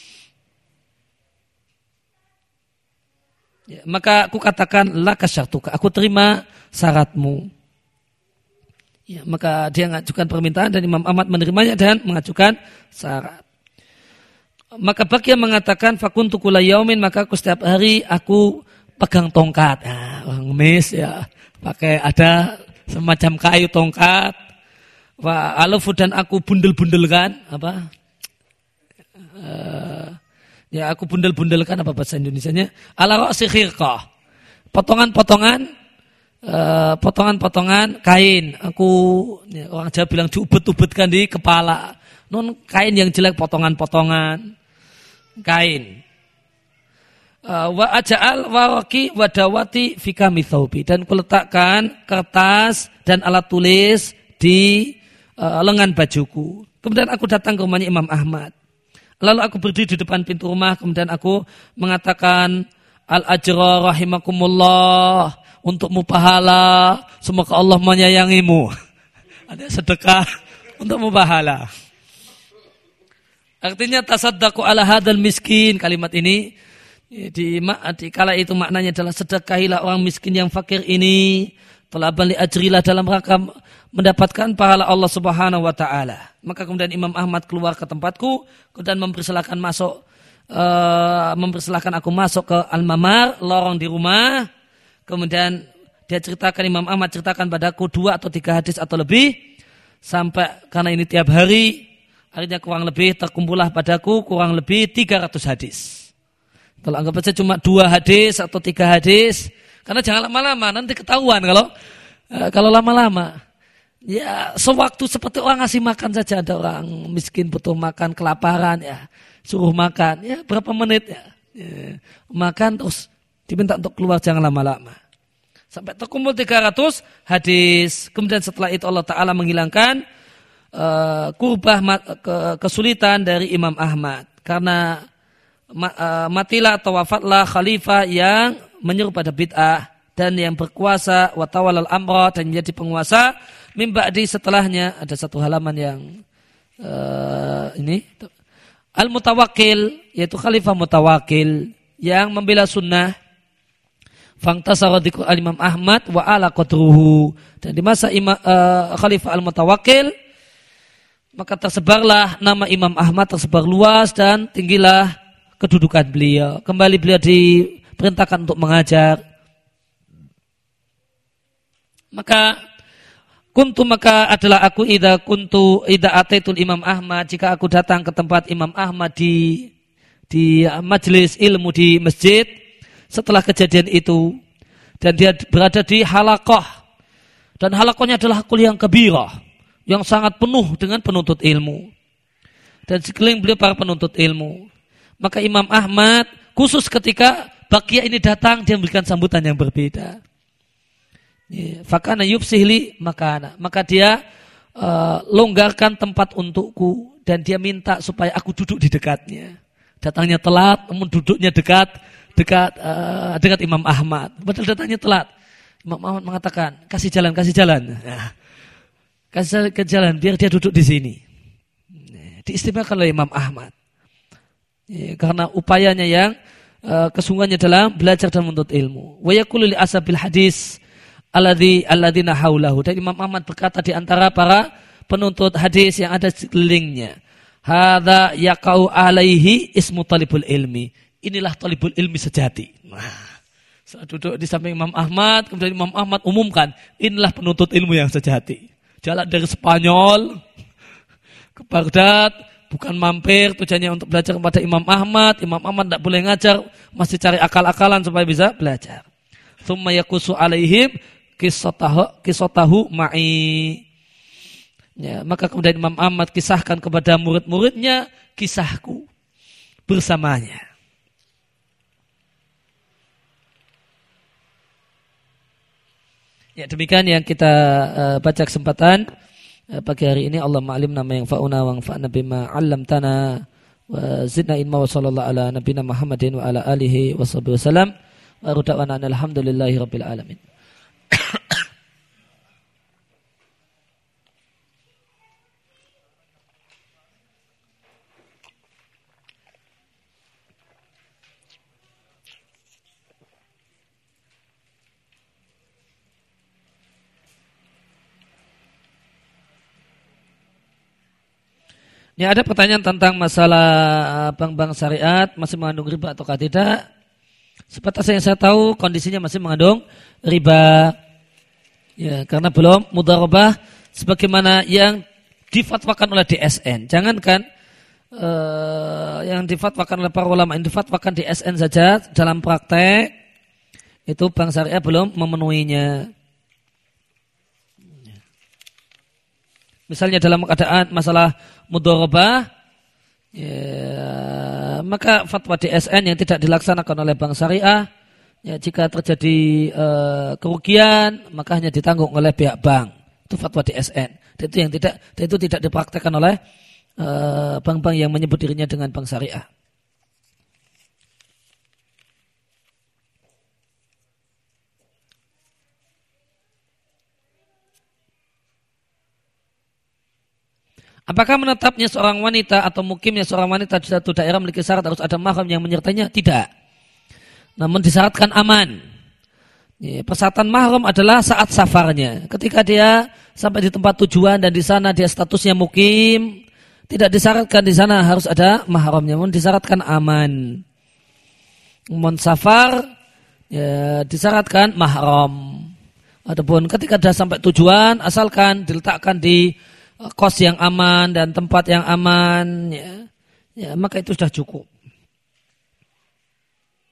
Ya, maka aku katakan laka syartuka, aku terima syaratmu. Ya, maka dia mengajukan permintaan dan Imam Ahmad menerimanya dan mengajukan syarat. Maka bagi yang mengatakan fakuntu kulla yaumin, maka aku setiap hari aku pegang tongkat. Orang ngemis ya, pakai ada semacam kayu tongkat. Wa alafu dan aku bundel-bundelkan apa? Ya aku bundel-bundelkan apa bahasa Indonesianya? Ala ra'si khirqah. Potongan-potongan kain. Aku ya, orang Jawa bilang diubet-ubetkan di kepala. Non kain yang jelek, potongan-potongan kain. Wa aja'al waraqi wadawati fi kamithaubi, dan kuletakkan kertas dan alat tulis di lengan bajuku. Kemudian aku datang ke rumahnya Imam Ahmad. Lalu aku berdiri di depan pintu rumah, kemudian aku mengatakan al-ajra rahimakumullah, untukmu pahala, semoga Allah menyayangimu. Ada sedekah untukmu pahala. Artinya tasaddaqu ala hadal miskin. Kalimat ini di kala itu maknanya adalah sedekahilah orang miskin yang fakir ini, talaban li ajrilah, dalam rangka mendapatkan pahala Allah Subhanahu wa taala. Maka kemudian Imam Ahmad keluar ke tempatku dan mempersilahkan aku masuk ke al-mamar, lorong di rumah. Kemudian dia ceritakan, Imam Ahmad ceritakan padaku 2 atau 3 hadis atau lebih, sampai karena ini tiap hari, akhirnya kurang lebih terkumpullah padaku kurang lebih 300 hadis. Kalau anggap saja cuma 2 hadis atau 3 hadis, karena jangan lama-lama, nanti ketahuan kalau lama-lama. Ya sewaktu seperti orang ngasih makan saja, ada orang miskin butuh makan, kelaparan ya, suruh makan, ya berapa menit ya, makan terus diminta untuk keluar, jangan lama-lama. Sampai terkumpul 300 hadis. Kemudian setelah itu Allah Ta'ala menghilangkan kurbah kesulitan dari Imam Ahmad. Karena matilah atau wafatlah khalifah yang menyeru pada bid'ah dan yang berkuasa watawalal amra dan menjadi penguasa min ba'di setelahnya. Ada satu halaman yang ini Al-Mutawakkil, yaitu khalifah Mutawakkil yang membela sunnah. Fangtasara dzikru al-Imam Ahmad wa ala qadruhu. Dan di masa Khalifah Al-Mutawakkil maka tersebarlah nama Imam Ahmad, tersebar luas dan tinggilah kedudukan beliau. Kembali beliau diperintahkan untuk mengajar. Maka adalah aku idza ataitul Imam Ahmad, jika aku datang ke tempat Imam Ahmad di majelis ilmu di masjid setelah kejadian itu, dan dia berada di halaqah, dan halaqahnya adalah kuliah yang kabirah yang sangat penuh dengan penuntut ilmu, dan sekeliling beliau para penuntut ilmu. Maka Imam Ahmad khusus ketika Baqiyah ini datang, dia memberikan sambutan yang berbeda. Fakana yubsihli maka dia longgarkan tempat untukku, dan dia minta supaya aku duduk di dekatnya. Datangnya telat, namun duduknya dekat Imam Ahmad. Padahal datangnya telat. Imam Ahmad mengatakan, kasih jalan. Kasih jalan biar dia duduk di sini. Diistimewakan oleh Imam Ahmad. Karena upayanya yang kesungguhannya dalam belajar dan menuntut ilmu. Wa yaqulu li ashabil hadis alladzina haulahu. Dan Imam Ahmad berkata di antara para penuntut hadis yang ada di sekelilingnya, hadza yaqau alaihi ismu talibul ilmi. Inilah talibul ilmi sejati. Saat duduk di samping Imam Ahmad, kemudian Imam Ahmad umumkan, inilah penuntut ilmu yang sejati. Jalan dari Spanyol ke Baghdad, bukan mampir, tujuannya untuk belajar kepada Imam Ahmad. Imam Ahmad tidak boleh ngajar, masih cari akal-akalan supaya bisa belajar. Tsumma yaqusu alaihim qissatahu ma'i. Ya, maka kemudian Imam Ahmad kisahkan kepada murid-muridnya kisahku bersamanya. Ya, demikian yang kita baca kesempatan pagi hari ini. Allahumma alimna ma yanfa'una wa anfa'na bima 'allamtana wa zidna ilma wa sallallahu ala nabiyina Muhammadin wa ala alihi wa sahbihi wasallam wa ruda'ana alhamdulillahi rabbil alamin. Ini ada pertanyaan tentang masalah bank-bank syariat masih mengandung riba ataukah tidak. Seperti yang saya tahu kondisinya masih mengandung riba. Ya, karena belum mudharabah sebagaimana yang difatwakan oleh DSN. Jangankan yang difatwakan oleh para ulama, yang difatwakan DSN saja dalam praktek itu bank syariah belum memenuhinya. Misalnya dalam keadaan masalah mudharabah, ya, maka fatwa DSN yang tidak dilaksanakan oleh bank syariah, ya, jika terjadi kerugian maka hanya ditanggung oleh pihak bank. Itu fatwa DSN. Dan itu tidak dipraktekkan oleh bank-bank yang menyebut dirinya dengan bank syariah. Apakah menetapnya seorang wanita atau mukimnya seorang wanita di satu daerah memiliki syarat harus ada mahram yang menyertainya? Tidak. Namun disyaratkan aman. Persyaratan mahram adalah saat safarnya. Ketika dia sampai di tempat tujuan dan di sana dia statusnya mukim, tidak disyaratkan di sana harus ada mahramnya, namun disyaratkan aman. Namun safar, ya, disyaratkan mahram. Adapun ketika dia sampai tujuan, asalkan diletakkan di kos yang aman dan tempat yang aman, ya, maka itu sudah cukup.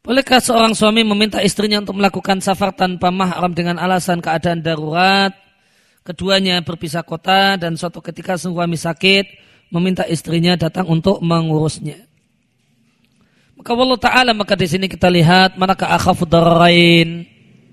Bolehkah seorang suami meminta istrinya untuk melakukan safar tanpa mahram dengan alasan keadaan darurat? Keduanya berpisah kota dan suatu ketika suami sakit meminta istrinya datang untuk mengurusnya. Maka Allah Ta'ala, maka di sini kita lihat manakah akhafu dararain.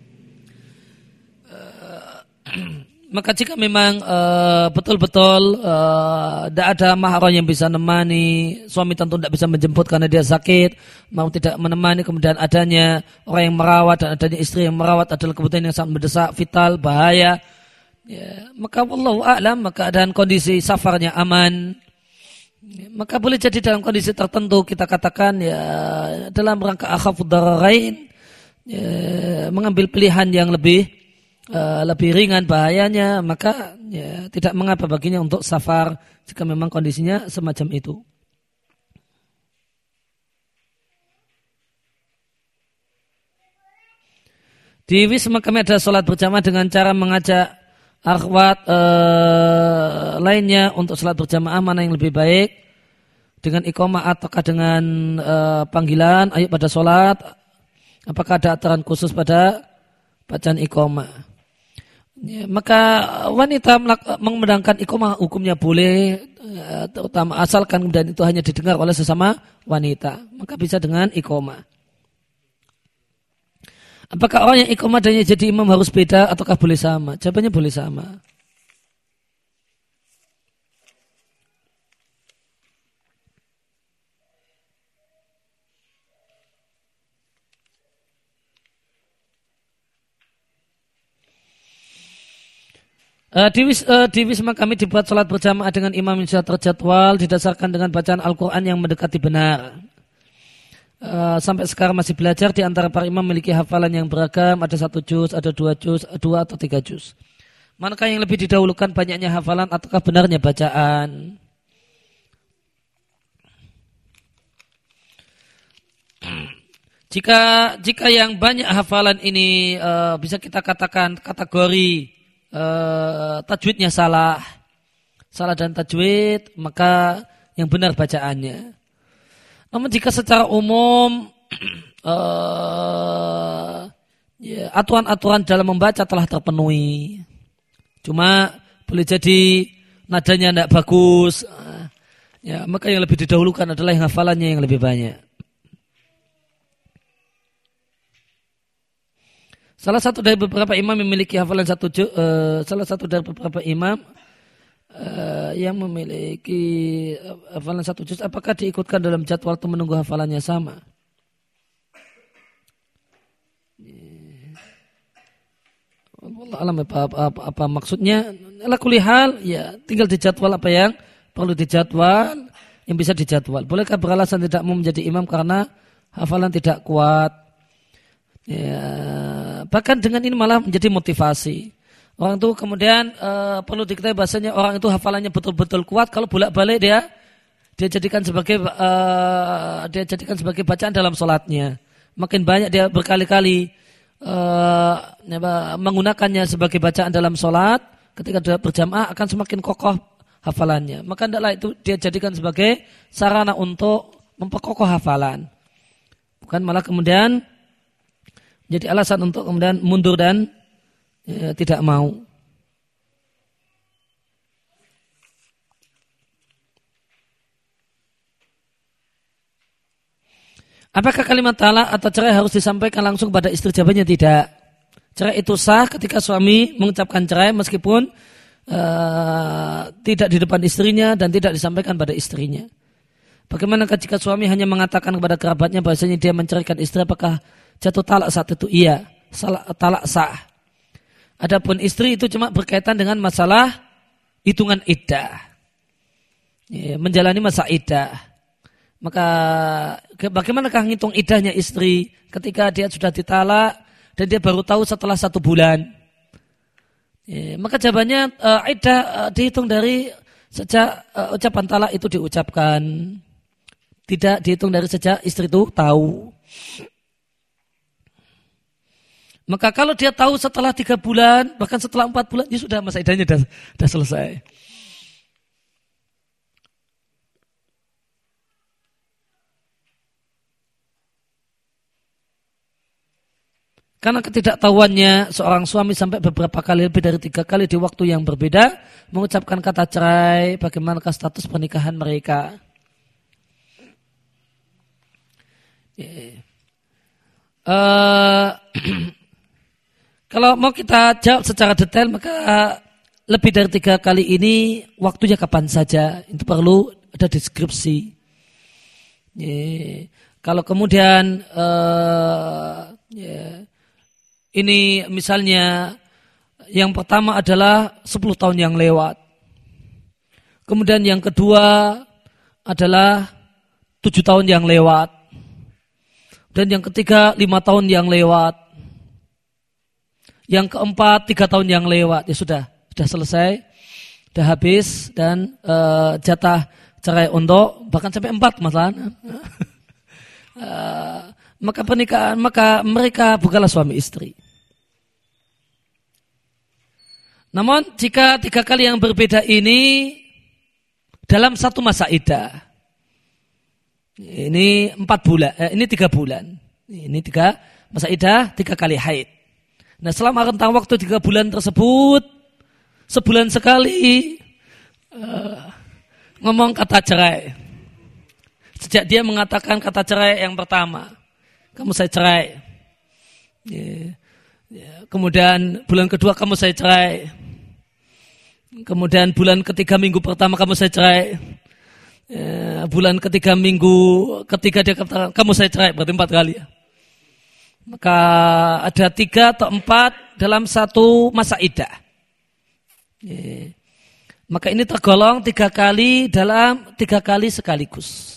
Maka jika memang betul-betul tidak ada mahram yang bisa menemani, suami tentu tidak bisa menjemput karena dia sakit, mau tidak menemani, kemudian adanya orang yang merawat dan adanya istri yang merawat adalah kebutuhan yang sangat mendesak, vital, bahaya. Ya, maka wallahu a'lam, maka keadaan kondisi safarnya aman, ya, maka boleh jadi dalam kondisi tertentu kita katakan ya dalam rangka akhafud dararain, ya, mengambil pilihan yang lebih ringan bahayanya, maka ya, tidak mengapa baginya untuk safar jika memang kondisinya semacam itu. Di wisma kami ada sholat berjamaah dengan cara mengajak akhwat lainnya untuk sholat berjamaah, mana yang lebih baik, dengan iqamah ataukah dengan panggilan ayo pada sholat, apakah ada aturan khusus pada bacaan iqamah? Ya, maka wanita mengumandangkan iqamah hukumnya boleh, terutama asalkan dan itu hanya didengar oleh sesama wanita, maka bisa dengan iqamah. Apakah orang yang iqamah dan yang jadi imam harus beda ataukah boleh sama? Jawabannya boleh sama. Di wisma kami dibuat sholat berjamaah dengan imam yang sudah terjadwal didasarkan dengan bacaan Al-Quran yang mendekati benar. Sampai sekarang masih belajar, di antara para imam memiliki hafalan yang beragam, ada 1 juz, ada 2 juz, 2 atau 3 juz. Manakah yang lebih didahulukan, banyaknya hafalan ataukah benarnya bacaan? Jika yang banyak hafalan ini bisa kita katakan kategori tajwidnya salah dan tajwid, maka yang benar bacaannya. Namun jika secara umum ya, aturan-aturan dalam membaca telah terpenuhi, cuma boleh jadi nadanya tidak bagus, ya, maka yang lebih didahulukan adalah yang hafalannya yang lebih banyak. Salah satu dari beberapa imam memiliki hafalan 1 juz, salah satu dari beberapa imam yang memiliki hafalan 1 juz, apakah diikutkan dalam jadwal atau menunggu hafalannya sama? Allah alam apa maksudnya? Ala kulli hal, ya tinggal dijadwal apa yang perlu dijadwal, yang bisa dijadwal. Bolehkah beralasan tidak mau menjadi imam karena hafalan tidak kuat? Ya, bahkan dengan ini malah menjadi motivasi. Orang itu kemudian perlu diketahui bahasanya orang itu hafalannya betul-betul kuat kalau bolak-balik dia jadikan sebagai bacaan dalam sholatnya. Makin banyak dia berkali-kali menggunakannya sebagai bacaan dalam sholat, ketika dia berjamaah akan semakin kokoh hafalannya. Maka hendaklah itu dia jadikan sebagai sarana untuk memperkokoh hafalan, bukan malah kemudian jadi alasan untuk kemudian mundur dan tidak mau. Apakah kalimat talak atau cerai harus disampaikan langsung pada istri? Jawabannya tidak. Cerai itu sah ketika suami mengucapkan cerai meskipun tidak di depan istrinya dan tidak disampaikan pada istrinya. Bagaimana jika suami hanya mengatakan kepada kerabatnya bahasanya dia menceraikan istri, apakah jatuh talak saat itu? Iya, talak sah. Adapun istri itu cuma berkaitan dengan masalah hitungan iddah, ya, menjalani masa iddah. Maka bagaimanakah ngitung iddahnya istri ketika dia sudah ditalak dan dia baru tahu setelah 1 bulan? Ya, maka jawabannya iddah dihitung dari sejak ucapan talak itu diucapkan, tidak dihitung dari sejak istri itu tahu. Maka kalau dia tahu setelah 3 bulan, bahkan setelah 4 bulan, ya sudah masa iddahnya sudah selesai. Karena ketidaktahuannya seorang suami sampai beberapa kali, lebih dari 3 kali di waktu yang berbeda, mengucapkan kata cerai, bagaimanakah status pernikahan mereka? Kalau mau kita jawab secara detail, maka lebih dari 3 kali ini waktunya kapan saja, itu perlu ada deskripsi. Kalau kemudian ini misalnya yang pertama adalah 10 tahun yang lewat. Kemudian yang kedua adalah 7 tahun yang lewat. Dan yang ketiga 5 tahun yang lewat. Yang keempat 3 tahun yang lewat. Ya sudah selesai. Sudah habis dan jatah cerai untuk bahkan sampai 4 masalah. Maka pernikahan, maka mereka bukanlah suami istri. Namun jika 3 kali yang berbeda ini dalam satu masa iddah, ini 4 bulan, ini 3 bulan, ini 3 masa iddah 3 kali haid. Nah selama rentang waktu 3 bulan tersebut, sebulan sekali ngomong kata cerai. Sejak dia mengatakan kata cerai yang pertama, kamu saya cerai. Kemudian bulan kedua kamu saya cerai. Kemudian bulan ketiga minggu pertama kamu saya cerai. Bulan ketiga minggu ketiga dia katakan kamu saya cerai, berarti 4 kali. Maka ada 3 atau 4 dalam satu masa iddah. Maka ini tergolong 3 kali dalam 3 kali sekaligus.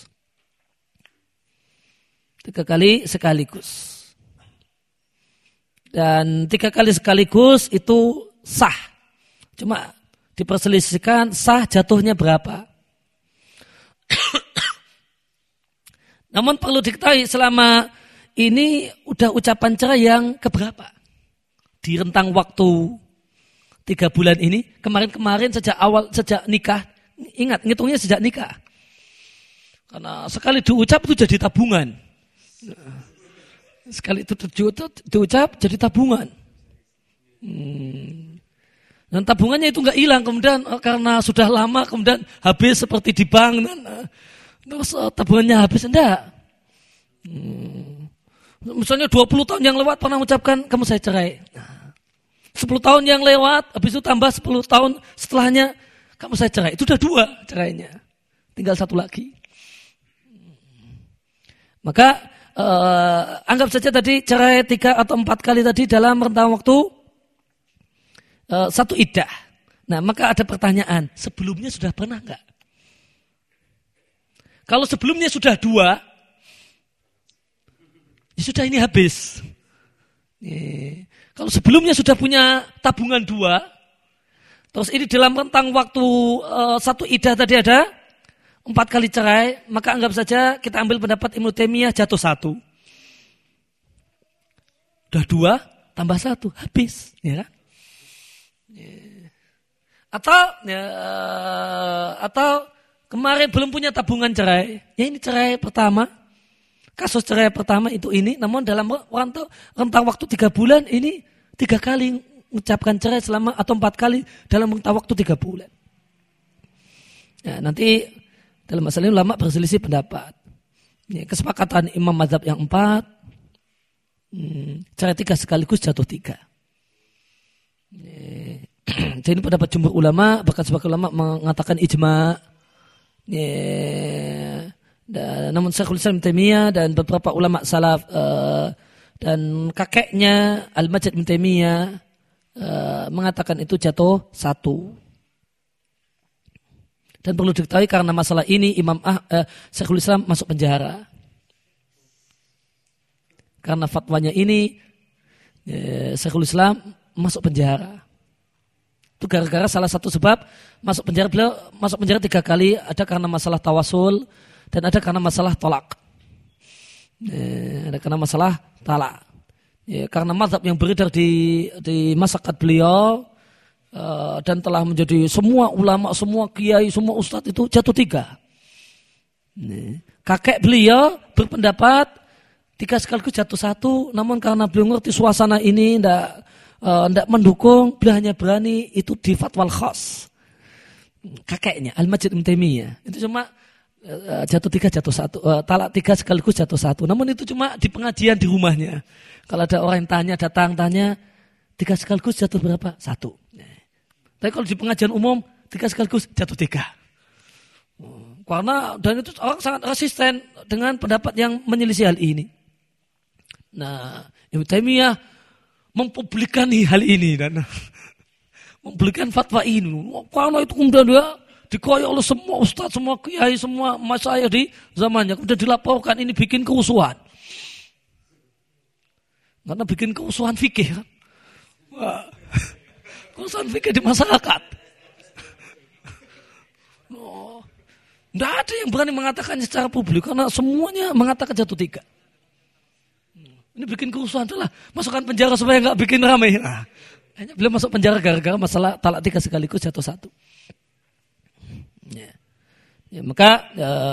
3 kali sekaligus. Dan 3 kali sekaligus itu sah. Cuma diperselisihkan sah jatuhnya berapa. Namun perlu diketahui selama ini udah ucapan cerai yang keberapa. Di rentang waktu 3 bulan ini, kemarin sejak nikah, ingat ngitungnya sejak nikah. Karena sekali diucap itu jadi tabungan. Sekali itu diucap jadi tabungan. Dan tabungannya itu nggak hilang kemudian karena sudah lama kemudian habis seperti di bank. Terus tabungannya habis enggak. Misalnya 20 tahun yang lewat pernah mengucapkan kamu saya cerai. 10 tahun yang lewat habis itu tambah 10 tahun setelahnya kamu saya cerai. Itu udah 2 cerainya. Tinggal 1 lagi. Maka anggap saja tadi cerai 3 atau 4 kali tadi dalam rentang waktu 1 iddah. Nah maka ada pertanyaan, sebelumnya sudah pernah enggak? Kalau sebelumnya sudah 2, ya sudah ini habis. Kalau sebelumnya sudah punya tabungan 2, terus ini dalam rentang waktu 1 iddah tadi ada 4 kali cerai, maka anggap saja kita ambil pendapat Ibnu Taimiyah jatuh 1. Udah 2 tambah 1 habis, ya. Atau kemarin belum punya tabungan cerai, ya ini cerai pertama, kasus cerai pertama itu ini, namun dalam rentang waktu 3 bulan ini 3 kali mengucapkan cerai selama atau 4 kali dalam rentang waktu 3 bulan. Ya, nanti dalam masalah ini ulama berselisih pendapat. Kesepakatan imam mazhab yang 4, cerai 3 sekaligus jatuh 3. Jadi pendapat jumhur ulama, bahkan sebagian ulama mengatakan ijma. Namun Syekhul Islam Taimiyah dan beberapa ulama salaf dan kakeknya Al-Majid bin Taimiyah mengatakan itu jatuh 1. Dan perlu diketahui karena masalah ini Syekhul Islam masuk penjara. Karena fatwanya ini Syekhul Islam masuk penjara. Itu gara-gara salah satu sebab masuk penjara, beliau masuk penjara 3 kali, ada karena masalah tawasul dan ada karena masalah tolak. Ada karena masalah talak. Karena mazhab yang beredar di masyarakat beliau dan telah menjadi semua ulama, semua kiai, semua ustadz itu jatuh 3. Kakek beliau berpendapat tiga sekaligus jatuh satu, namun karena beliau ngerti suasana ini tidak mendukung, beliau hanya berani itu di fatwal khas. Kakeknya Al-Majid Ibn Taimiyah itu cuma jatuh tiga jatuh satu, talak tiga sekaligus jatuh satu. Namun itu cuma di pengajian di rumahnya. Kalau ada orang yang datang tanya tiga sekaligus jatuh berapa? Satu. Tapi kalau di pengajian umum tiga sekaligus jatuh tiga. Karena dan itu orang sangat resisten dengan pendapat yang menyelisih hal ini. Nah, Ibn Taimiyah mempublikasi hal ini dan memberikan fatwa ini. Karena itu kemudian dia dikoyak oleh semua ustaz, semua kiai, semua masyayikh di zamannya. Kemudian dilaporkan ini bikin kerusuhan. Karena bikin kerusuhan fikih kan. Kerusuhan fikih di masyarakat. Tidak ada yang berani mengatakannya secara publik karena semuanya mengatakan jatuh tiga. Ini bikin kerusuhan adalah masukkan penjara supaya nggak bikin ramai. Nah, hanya beliau masuk penjara gara-gara masalah talak tiga sekaligus jatuh satu. Ya, maka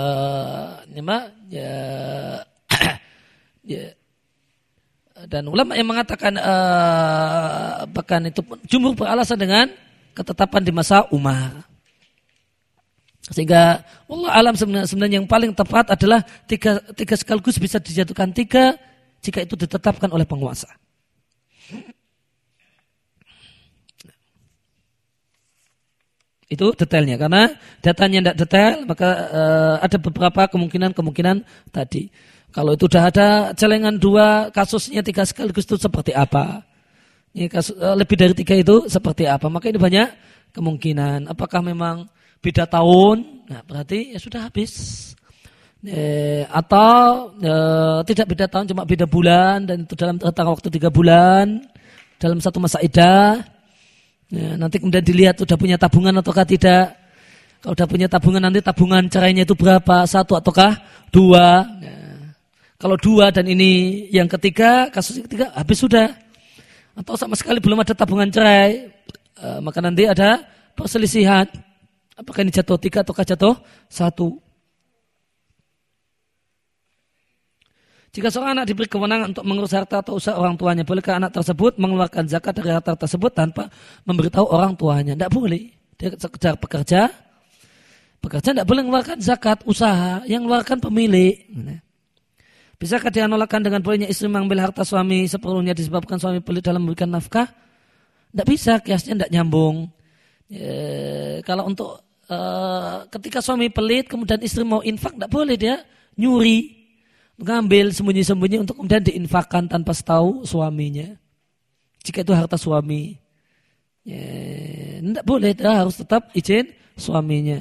dan ulama yang mengatakan bahkan itu jumhur beralasan dengan ketetapan di masa Umar. Sehingga Allah alam sebenarnya yang paling tepat adalah tiga sekaligus bisa dijatuhkan tiga jika itu ditetapkan oleh penguasa. Itu detailnya, karena datanya tidak detail maka ada beberapa kemungkinan tadi. Kalau itu sudah ada celengan dua, kasusnya tiga sekaligus itu seperti apa? Ini kasus, lebih dari tiga itu seperti apa? Maka ini banyak kemungkinan. Apakah memang beda tahun? Nah, berarti ya sudah habis. Atau tidak beda tahun, cuma beda bulan dan itu dalam rentang waktu 3 bulan dalam satu masa iddah. Ya, nanti kemudian dilihat sudah punya tabungan ataukah tidak. Kalau sudah punya tabungan, nanti tabungan cerainya itu berapa? 1 ataukah 2? Ya. Kalau 2 dan ini yang ketiga, kasus ketiga habis sudah. Atau sama sekali belum ada tabungan cerai, maka nanti ada perselisihan. Apakah ini jatuh 3 ataukah jatuh 1? Jika seorang anak diberi kewenangan untuk mengurus harta atau usaha orang tuanya, bolehkah anak tersebut mengeluarkan zakat dari harta tersebut tanpa memberitahu orang tuanya? Tidak boleh. Dia sekedar pekerja tidak boleh mengeluarkan zakat usaha, yang mengeluarkan pemilik. Bisakah dia nolakkan dengan bolehnya istri mengambil harta suami seperlunya disebabkan suami pelit dalam memberikan nafkah? Tidak bisa, kiasnya tidak nyambung. Kalau untuk ketika suami pelit kemudian istri mau infak, tidak boleh dia nyuri. Mengambil sembunyi-sembunyi untuk kemudian diinfakkan tanpa setahu suaminya. Jika itu harta suami, tidak boleh, dia harus tetap izin suaminya.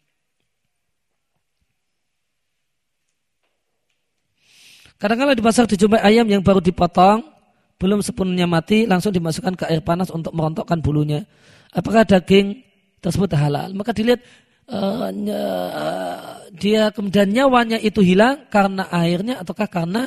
Kadang-kadang di pasar dijumpai ayam yang baru dipotong, belum sepenuhnya mati, langsung dimasukkan ke air panas untuk merontokkan bulunya. Apakah daging tersebut halal? Maka dilihat dia kemudian nyawanya itu hilang karena airnya ataukah karena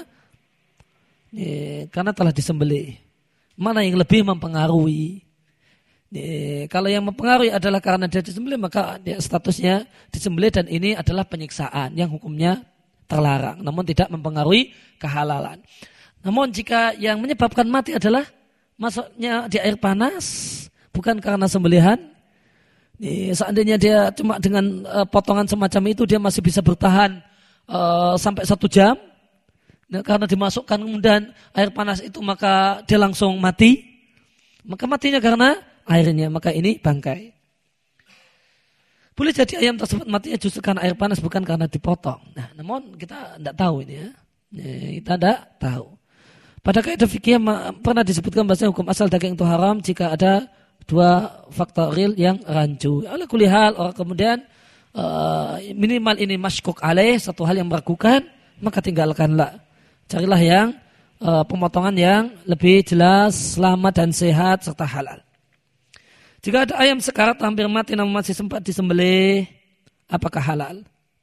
telah disembelih. Mana yang lebih mempengaruhi? Kalau yang mempengaruhi adalah karena dia disembelih, maka dia statusnya disembelih dan ini adalah penyiksaan yang hukumnya terlarang, namun tidak mempengaruhi kehalalan. Namun jika yang menyebabkan mati adalah masuknya di air panas, bukan karena sembelihan, seandainya dia cuma dengan potongan semacam itu dia masih bisa bertahan sampai 1 jam. Nah, karena dimasukkan kemudian air panas itu maka dia langsung mati. Maka matinya karena airnya, maka ini bangkai. Boleh jadi ayam tersebut matinya justru karena air panas, bukan karena dipotong. Nah, namun kita tidak tahu ini ya. Kita tidak tahu. Pada kaidah fikih pernah disebutkan bahasa hukum asal daging itu haram jika ada 2 faktor real yang rancu. Ala kulli hal, orang kemudian minimal ini masykuk alaih, satu hal yang meragukan, maka tinggalkanlah. Carilah yang pemotongan yang lebih jelas, selamat dan sehat serta halal. Jika ada ayam sekarat hampir mati namun masih sempat disembelih, apakah halal?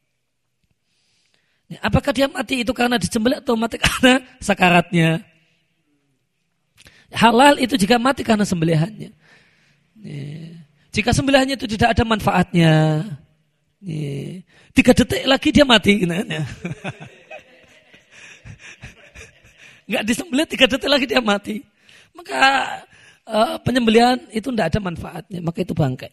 Apakah dia mati itu karena disembelih atau mati karena sekaratnya? Halal itu jika mati karena sembelihannya. Jika sembelihannya itu tidak ada manfaatnya, 3 detik lagi dia mati. nggak disembelih 3 detik lagi dia mati. Maka penyembelihan itu tidak ada manfaatnya, maka itu bangkai.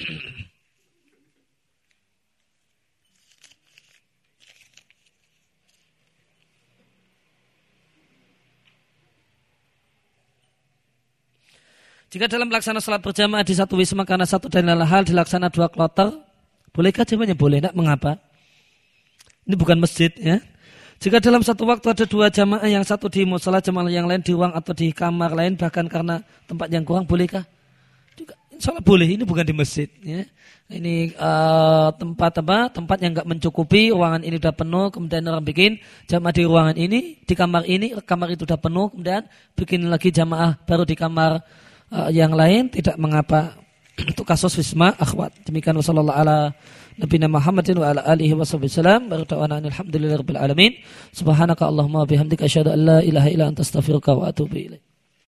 Jika dalam melaksanakan salat berjamaah di satu wisma karena satu dan lain hal dilaksanakan 2 kloter, bolehkah? Jawabannya boleh, tidak mengapa. Ini bukan masjid ya. Jika dalam satu waktu ada 2 jamaah, yang satu di musola, jamaah yang lain di ruang atau di kamar lain, bahkan karena tempat yang kurang, bolehkah? Juga, insya Allah boleh. Ini bukan di masjid. Ya. Ini tempat yang nggak mencukupi, ruangan ini sudah penuh, kemudian orang bikin jamaah di ruangan ini, di kamar ini, kamar itu sudah penuh, kemudian bikin lagi jamaah baru di kamar yang lain, tidak mengapa. Itu kasus wisma akhwat. Demikian wasallallahu ala nabiyina Muhammadin wa ala alihi wasallam. Barakawana alhamdulillahirabbil alamin. Subhanaka Allahumma wa bihamdika asyhadu an la ilaha illa anta astaghfiruka wa atubu ilaik.